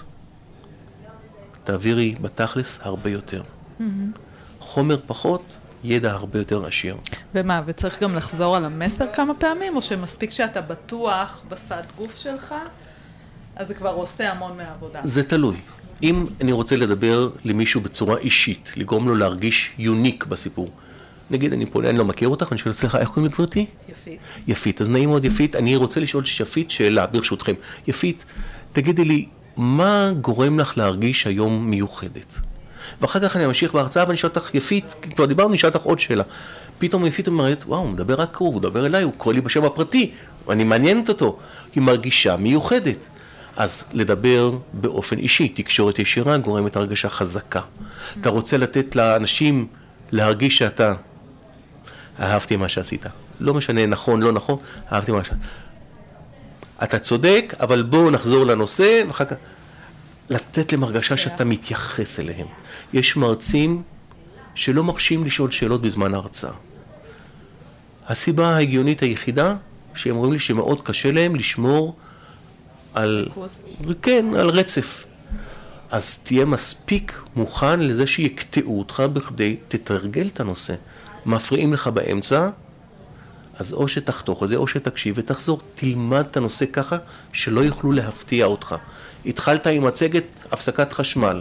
D: תעבירי בתכלס הרבה יותר. Mm-hmm. חומר פחות, ידע הרבה יותר עשיר.
C: ומה, וצריך גם לחזור על המסר כמה פעמים, או שמספיק שאתה בטוח בשפת גוף שלך, אז זה כבר עושה המון מהעבודה.
D: זה תלוי. אם אני רוצה לדבר למישהו בצורה אישית, לגרום לו להרגיש יוניק בסיפור, נגיד, אני פונה, אני לא מכיר אותך, אני שואל, סליחה, איך קוראים לגברתי?
C: יפית.
D: יפית, אז נעים מאוד יפית, אני רוצה לשאול יפית שאלה, ברשותכם. יפית, תגידי לי, מה גורם לך להרגיש היום מיוחדת? ואחר כך אני ממשיך בהרצאה ואני שואל אותך, יפית, כבר דיברנו, אני שואל אותך עוד שאלה. פתאום יפית אומרת, וואו, הוא מדבר רק הוא, הוא מדבר אליי, הוא קורא לי בשם הפרטי, אני מעניינת אותו. היא מרגישה מיוחדת. אז לדבר באופן אישי, תקשורת ישירה גורמת הרגשה חזקה. אתה רוצה לתת לאנשים להרגיש שאתה, אהבתי מה שעשית. לא משנה, נכון, לא נכון, אהבתי מה שעשית. אתה צודק, אבל בואו נחזור לנושא, ואחר כך לתת להם הרגשה שאתה מתייחס אליהם. יש מרצים שלא מרשים לשאול שאלות בזמן ההרצאה. הסיבה ההגיונית היחידה, שהם אומרים לי שמאוד קשה להם לשמור על, כן, על רצף. אז תהיה מספיק מוכן לזה שיקטעו אותך בכדי תתרגל את הנושא. מפריעים לך באמצע, אז או שתחתוך את זה, או שתקשיב ותחזור, תלמד את הנושא ככה שלא יוכלו להפתיע אותך. התחלת עם מצגת הפסקת חשמל.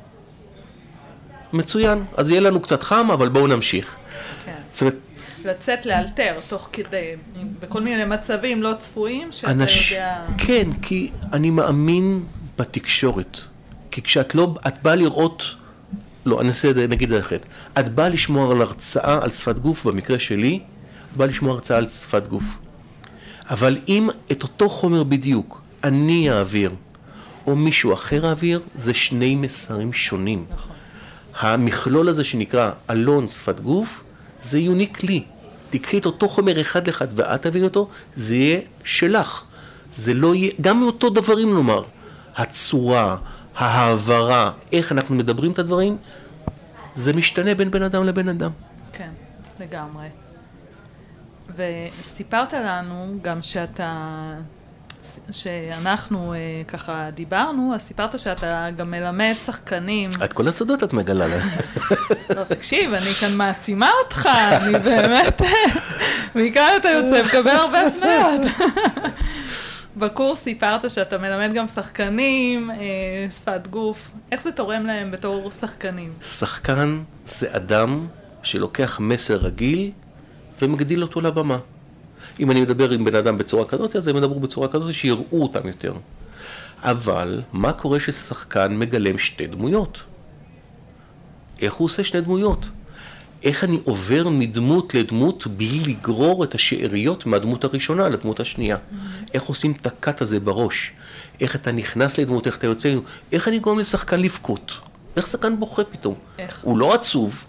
D: מצוין, אז יהיה לנו קצת חם, אבל בואו נמשיך.
C: כן.
D: זאת אומרת,
C: לצאת לאלתר תוך כדי, בכל מיני מצבים לא צפויים, שאתה
D: אנש...
C: יודע...
D: כן, כי אני מאמין בתקשורת. כי כשאת לא, את באה לראות, לא, אני אעשה נגיד את אחרת, את באה לשמוע על הרצאה על שפת גוף, במקרה שלי, את באה לשמוע הרצאה על שפת גוף. אבל אם את אותו חומר בדיוק, אני אעביר, או מישהו אחר אעביר, זה שני מסרים שונים.
C: נכון.
D: המכלול הזה שנקרא אלון שפת גוף, זה יוניק לי. תקחי את אותו חומר אחד לאחד ואת תבין אותו, זה יהיה שלך. זה לא יהיה, גם מאותו דברים נאמר, הצורה, העברה, איך אנחנו מדברים את הדברים, זה משתנה בין בן אדם לבן אדם.
C: כן, לגמרי. וסיפרת לנו גם שאתה, שאנחנו ככה דיברנו, אז סיפרת שאתה גם מלמד שחקנים.
D: את כל הסודות את מגלה להם.
C: לא, תקשיב, אני כאן מעצימה אותך, אני באמת, מכאן אתה יוצא, מקבל הרבה הפניות. בקורס סיפרת שאתה מלמד גם שחקנים, שפת גוף. איך זה תורם להם בתור שחקנים?
D: שחקן זה אדם שלוקח מסר רגיל ומגדיל אותו לבמה. אם אני מדבר עם בן אדם בצורה כזאת, אז אני מדבר בצורה כזאת שיראו אותם יותר. אבל מה קורה ששחקן מגלם שתי דמויות? איך הוא עושה שני דמויות? איך אני עובר מדמות לדמות בלי לגרור את השאריות מהדמות הראשונה לדמות השנייה? איך עושים את הקאט הזה בראש? איך אתה נכנס לדמות, איך אתה יוצא? איך אני גורם לשחקן לבכות? איך שחקן בוכה פתאום?
C: איך?
D: הוא לא עצוב.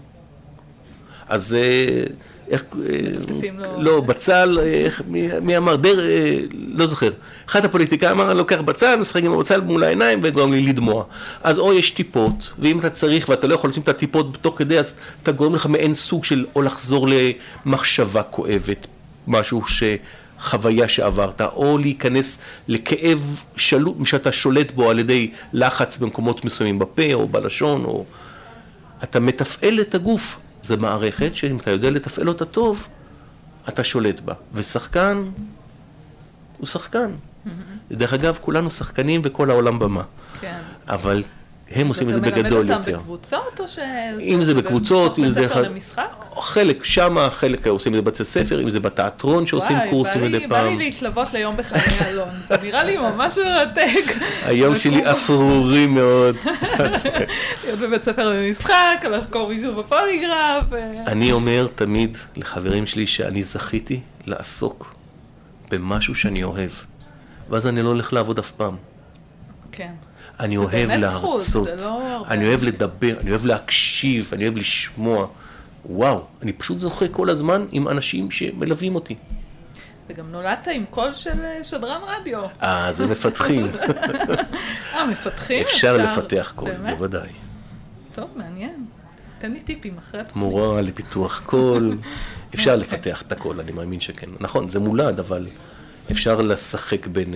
D: אז איך...
C: לו...
D: לא, בצל, איך, מי, מי אמר? דר... לא זוכר. אחד הפוליטיקאים אמר, אני לוקח בצל, משחק עם הבצל מול העיניים וגורם לי לדמוע. אז או יש טיפות, ואם אתה צריך ואתה לא יכול לשים את הטיפות בתוך כדי, אז אתה גורם לך מעין סוג של או לחזור למחשבה כואבת, משהו שחוויה שעברת, או להיכנס לכאב שלו, שאתה שולט בו על ידי לחץ במקומות מסוימים בפה או בלשון, או... אתה מתפעל את הגוף. זו מערכת שאם אתה יודע לתפעל אותה טוב, אתה שולט בה. ושחקן הוא שחקן. דרך אגב, כולנו שחקנים וכל העולם במה.
C: כן.
D: אבל הם עושים את זה בגדול יותר.
C: אתה מלמד אותם בקבוצות או ש...
D: אם זה בקבוצות, אם זה
C: בית ספר למשחק?
D: חלק שמה, חלק עושים את זה בבתי ספר, אם זה בתיאטרון שעושים קורסים מדי פעם.
C: בא לי להתלוות ליום בחיי אלון. זה נראה לי ממש מרתק.
D: היום שלי אפרורי מאוד.
C: להיות בבית ספר למשחק, לחקור מישהו בפוליגרף.
D: אני אומר תמיד לחברים שלי שאני זכיתי לעסוק במשהו שאני אוהב. ואז אני לא הולך לעבוד אף פעם.
C: כן.
D: אני אוהב להרצות, אני אוהב לדבר, אני אוהב להקשיב, אני אוהב לשמוע. וואו, אני פשוט זוכה כל הזמן עם אנשים שמלווים אותי.
C: וגם נולדת עם קול של שדרן רדיו.
D: אה, זה מפתחים.
C: אה, מפתחים?
D: אפשר לפתח קול, בוודאי.
C: טוב, מעניין. תן לי טיפים אחרי התוכנית.
D: מורה לפיתוח קול. אפשר לפתח את הקול, אני מאמין שכן. נכון, זה מולד, אבל אפשר לשחק בין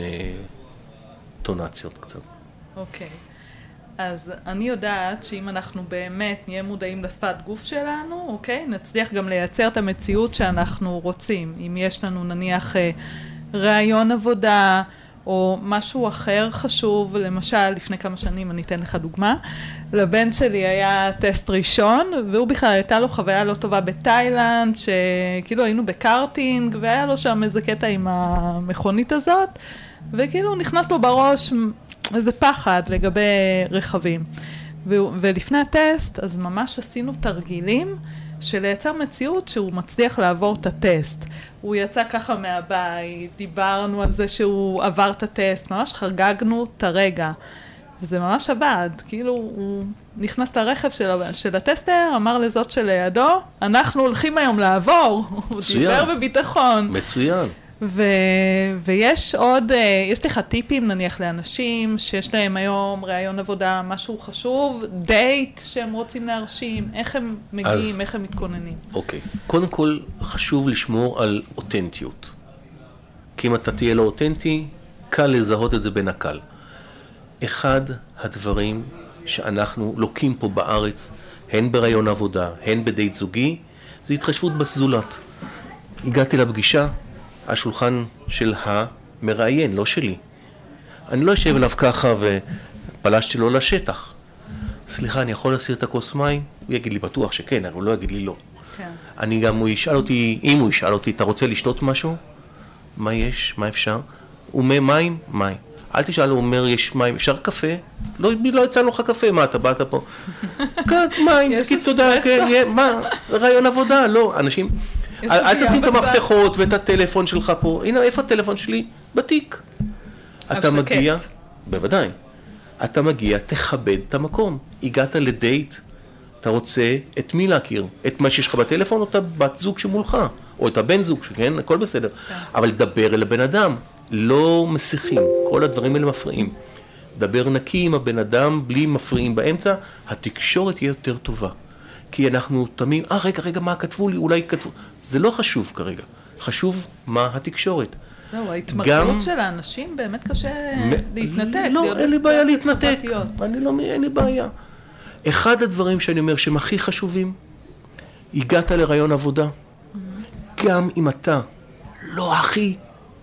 D: טונציות קצת.
C: אוקיי. אז אני יודעת שאם אנחנו באמת נהיה מודעים לשפת גוף שלנו, אוקיי, נצליח גם לייצר את המציאות שאנחנו רוצים. אם יש לנו נניח רעיון עבודה, או משהו אחר חשוב, למשל, לפני כמה שנים, אני אתן לך דוגמה, לבן שלי היה טסט ראשון, והוא בכלל הייתה לו חוויה לא טובה בתאילנד, שכאילו היינו בקארטינג, והיה לו שם איזה קטע עם המכונית הזאת, וכאילו נכנס לו בראש איזה פחד לגבי רכבים. ולפני הטסט, אז ממש עשינו תרגילים, שלייצר מציאות שהוא מצליח לעבור את הטסט. הוא יצא ככה מהבית, דיברנו על זה שהוא עבר את הטסט, ממש חגגנו את הרגע. וזה ממש עבד, כאילו הוא נכנס לרכב של, של הטסטר, אמר לזאת שלידו, אנחנו הולכים היום לעבור.
D: מצוין.
C: הוא דיבר בביטחון.
D: מצוין.
C: ו... ויש עוד, יש לך טיפים נניח לאנשים שיש להם היום רעיון עבודה, משהו חשוב, דייט שהם רוצים להרשים, איך הם מגיעים, אז, איך הם מתכוננים.
D: אוקיי, קודם כל חשוב לשמור על אותנטיות. כי אם אתה תהיה לא אותנטי, קל לזהות את זה בין הקל. אחד הדברים שאנחנו לוקים פה בארץ, הן ברעיון עבודה, הן בדייט זוגי, זה התחשבות בזולת. הגעתי לפגישה, השולחן של המראיין, לא שלי. אני לא אשב אליו ככה ופלשתי לו לשטח. סליחה, אני יכול להסיר את הכוס מים? הוא יגיד לי בטוח שכן, אבל הוא לא יגיד לי לא. כן. אני גם, הוא ישאל אותי, אם הוא ישאל אותי, אתה רוצה לשתות משהו? מה יש? מה אפשר? הוא אומר מים? מים. אל תשאל, הוא אומר, יש מים, אפשר קפה? לא, לא יצאנו לך קפה, מה, אתה באת פה? כן, מים, תודה, כן, מה, רעיון עבודה, לא, אנשים... אל תשים את המפתחות ואת הטלפון שלך פה. הנה, איפה הטלפון שלי? בתיק. אתה מגיע, בוודאי. אתה מגיע, תכבד את המקום. הגעת לדייט, אתה רוצה את מי להכיר? את מה שיש לך בטלפון או את הבת זוג שמולך? או את הבן זוג, כן? הכל בסדר. אבל דבר אל הבן אדם. לא מסיכים. כל הדברים האלה מפריעים. דבר נקי עם הבן אדם, בלי מפריעים באמצע. התקשורת תהיה יותר טובה. כי אנחנו תמיד, אה, רגע, רגע, מה כתבו לי? אולי כתבו... זה לא חשוב כרגע. חשוב מה התקשורת.
C: זהו, ההתמקדות של האנשים באמת קשה להתנתק.
D: לא, אין לי בעיה להתנתק. אני לא, אין לי בעיה. אחד הדברים שאני אומר שהם הכי חשובים, הגעת לרעיון עבודה, גם אם אתה לא הכי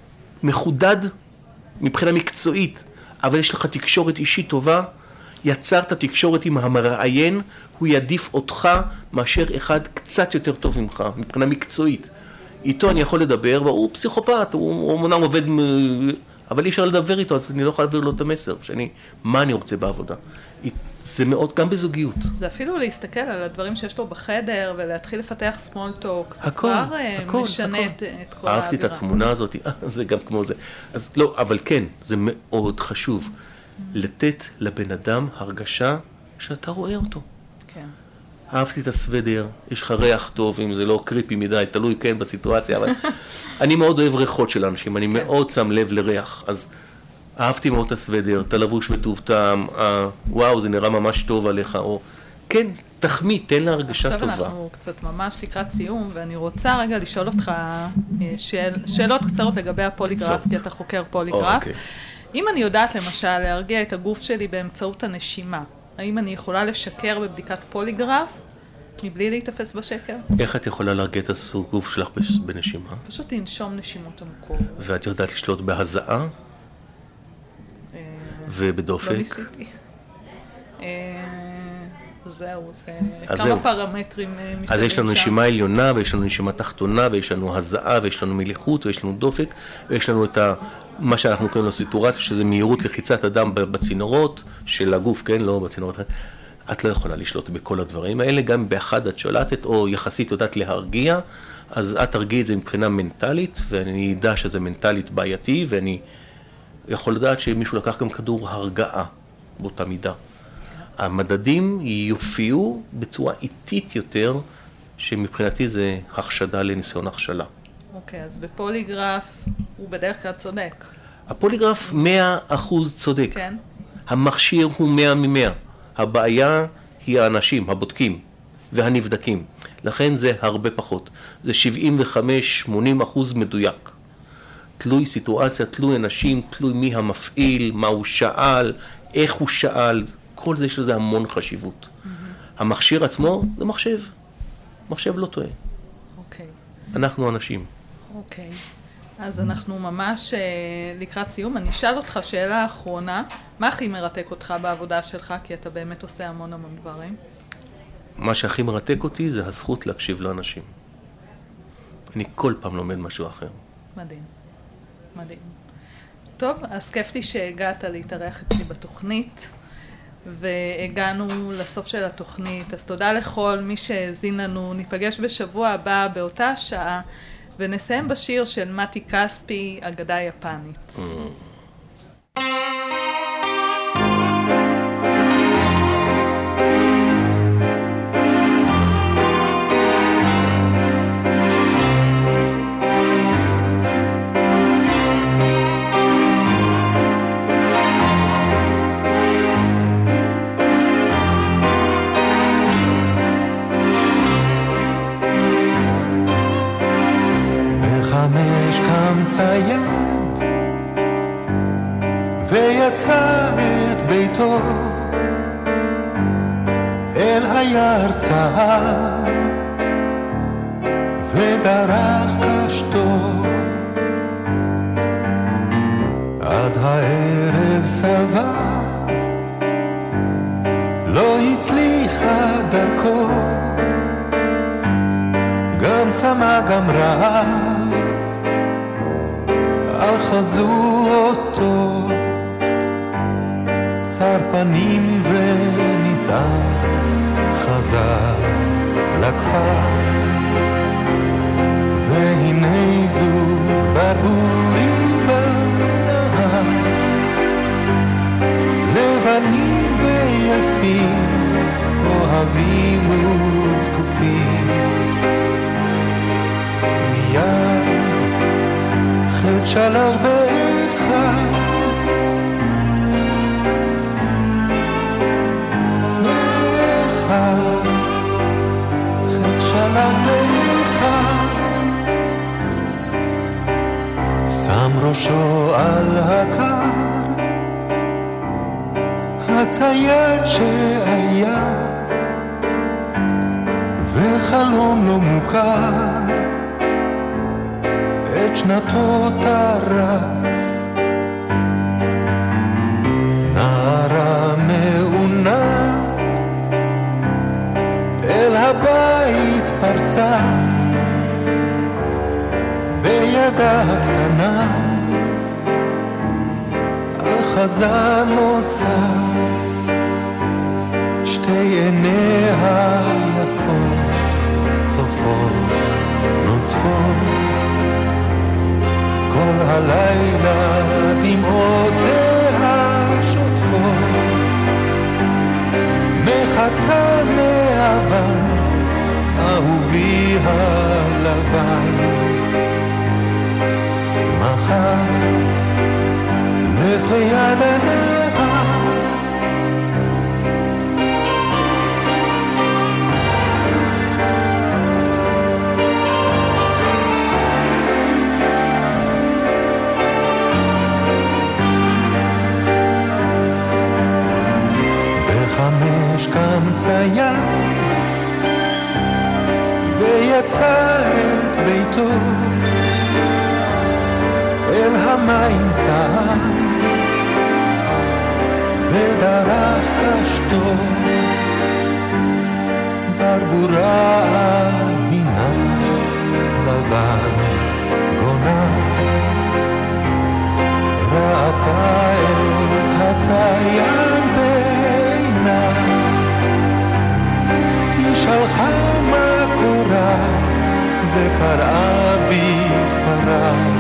D: מחודד מבחינה מקצועית, אבל יש לך תקשורת אישית טובה, יצרת תקשורת עם המראיין, הוא יעדיף אותך מאשר אחד קצת יותר טוב ממך, מבחינה מקצועית. איתו אני יכול לדבר, והוא פסיכופת, הוא אמנם עובד, אבל אי אפשר לדבר איתו, אז אני לא יכול להעביר לו את המסר, שאני, מה אני רוצה בעבודה. זה מאוד גם בזוגיות.
C: זה אפילו להסתכל על הדברים שיש לו בחדר, ולהתחיל לפתח small talk, זה
D: הכל,
C: כבר
D: הכל,
C: משנה
D: הכל.
C: את, את כל האווירה.
D: אהבתי את התמונה הזאת, זה גם כמו זה. אז לא, אבל כן, זה מאוד חשוב. לתת לבן אדם הרגשה שאתה רואה אותו.
C: כן.
D: אהבתי את הסוודר, יש לך ריח טוב, אם זה לא קריפי מדי, תלוי כן בסיטואציה, אבל אני מאוד אוהב ריחות של אנשים, אני מאוד שם לב לריח, אז אהבתי מאוד את הסוודר, אתה לבוש בטוב טעם, אה, וואו, זה נראה ממש טוב עליך, או כן, תחמיא, תן לה הרגשה
C: עכשיו
D: טובה.
C: עכשיו אנחנו קצת ממש לקראת סיום, ואני רוצה רגע לשאול אותך שאל, שאלות קצרות לגבי הפוליגרף, כי אתה חוקר פוליגרף.
D: אוקיי.
C: אם אני יודעת למשל להרגיע את הגוף שלי באמצעות הנשימה, האם אני יכולה לשקר בבדיקת פוליגרף מבלי להתאפס בשקר?
D: איך את יכולה להרגיע את הגוף שלך בנשימה?
C: פשוט לנשום נשימות עמוקות.
D: ואת יודעת לשלוט בהזעה? ובדופק?
C: לא ניסיתי. זהו, זה כמה
D: זהו.
C: פרמטרים משתנים שם.
D: אז יש לנו נשימה עליונה, ויש לנו נשימה תחתונה, ויש לנו הזעה, ויש לנו מליחות, ויש לנו דופק, ויש לנו את ה... מה שאנחנו קוראים לו סיטורציה, שזה מהירות לחיצת הדם בצינורות של הגוף, כן? לא בצינורות. את לא יכולה לשלוט בכל הדברים האלה, גם באחד את שולטת, או יחסית יודעת להרגיע, אז את תרגיע את זה מבחינה מנטלית, ואני ידע שזה מנטלית בעייתי, ואני יכול לדעת שמישהו לקח גם כדור הרגעה באותה מידה. המדדים יופיעו בצורה איטית יותר, שמבחינתי זה החשדה לניסיון הכשלה.
C: אוקיי, אז בפוליגרף הוא בדרך כלל צודק.
D: הפוליגרף מאה אחוז צודק.
C: כן.
D: המכשיר הוא מאה ממאה. הבעיה היא האנשים, הבודקים והנבדקים. לכן זה הרבה פחות. זה שבעים וחמש שמונים אחוז מדויק. תלוי סיטואציה, תלוי אנשים, תלוי מי המפעיל, מה הוא שאל, איך הוא שאל. כל זה יש לזה המון חשיבות. Mm-hmm. המכשיר עצמו זה מחשב. מחשב לא טועה.
C: אוקיי.
D: אנחנו אנשים.
C: אוקיי. אז אנחנו ממש אה, לקראת סיום. אני אשאל אותך שאלה אחרונה. מה הכי מרתק אותך בעבודה שלך? כי אתה באמת עושה המון המון דברים.
D: מה שהכי מרתק אותי זה הזכות להקשיב לאנשים. אני כל פעם לומד משהו אחר.
C: מדהים. מדהים. טוב, אז כיף לי שהגעת להתארח אצלי בתוכנית, והגענו לסוף של התוכנית. אז תודה לכל מי שהזין לנו. ניפגש בשבוע הבא באותה השעה, ונסיים בשיר של מתי כספי, אגדה יפנית.
D: Mm.
H: צייד ויצא את ביתו אל היער צעד ודרך קשתו עד הערב סבב לא הצליחה דרכו גם צמא גם רעב אחזו אותו שר פנים ונסער חזר לכפר והנה זוג ברבורים בנהר לבנים ויפים אוהבים וזקופים מיד חד שלח באחד באחד חד שלח באחד שם ראשו על הקר הצייד שעייף וחלום לא מוכר את שנתו טרף נערה מעונה אל הבית פרצה בידה הקטנה אחזה נוצה שתי עיניה יפות צופות נוזפות כל הלילה דמעותיה שוטפות מחכה מאבן אהובי הלבן מחר לך ליד הנהר קם צייד ויצא את ביתו אל המים צעד ודרך קשתו ברבורה עדינה לבן גונה ראתה את הצייד בעינה שלחה מה קורה וקראה בשרה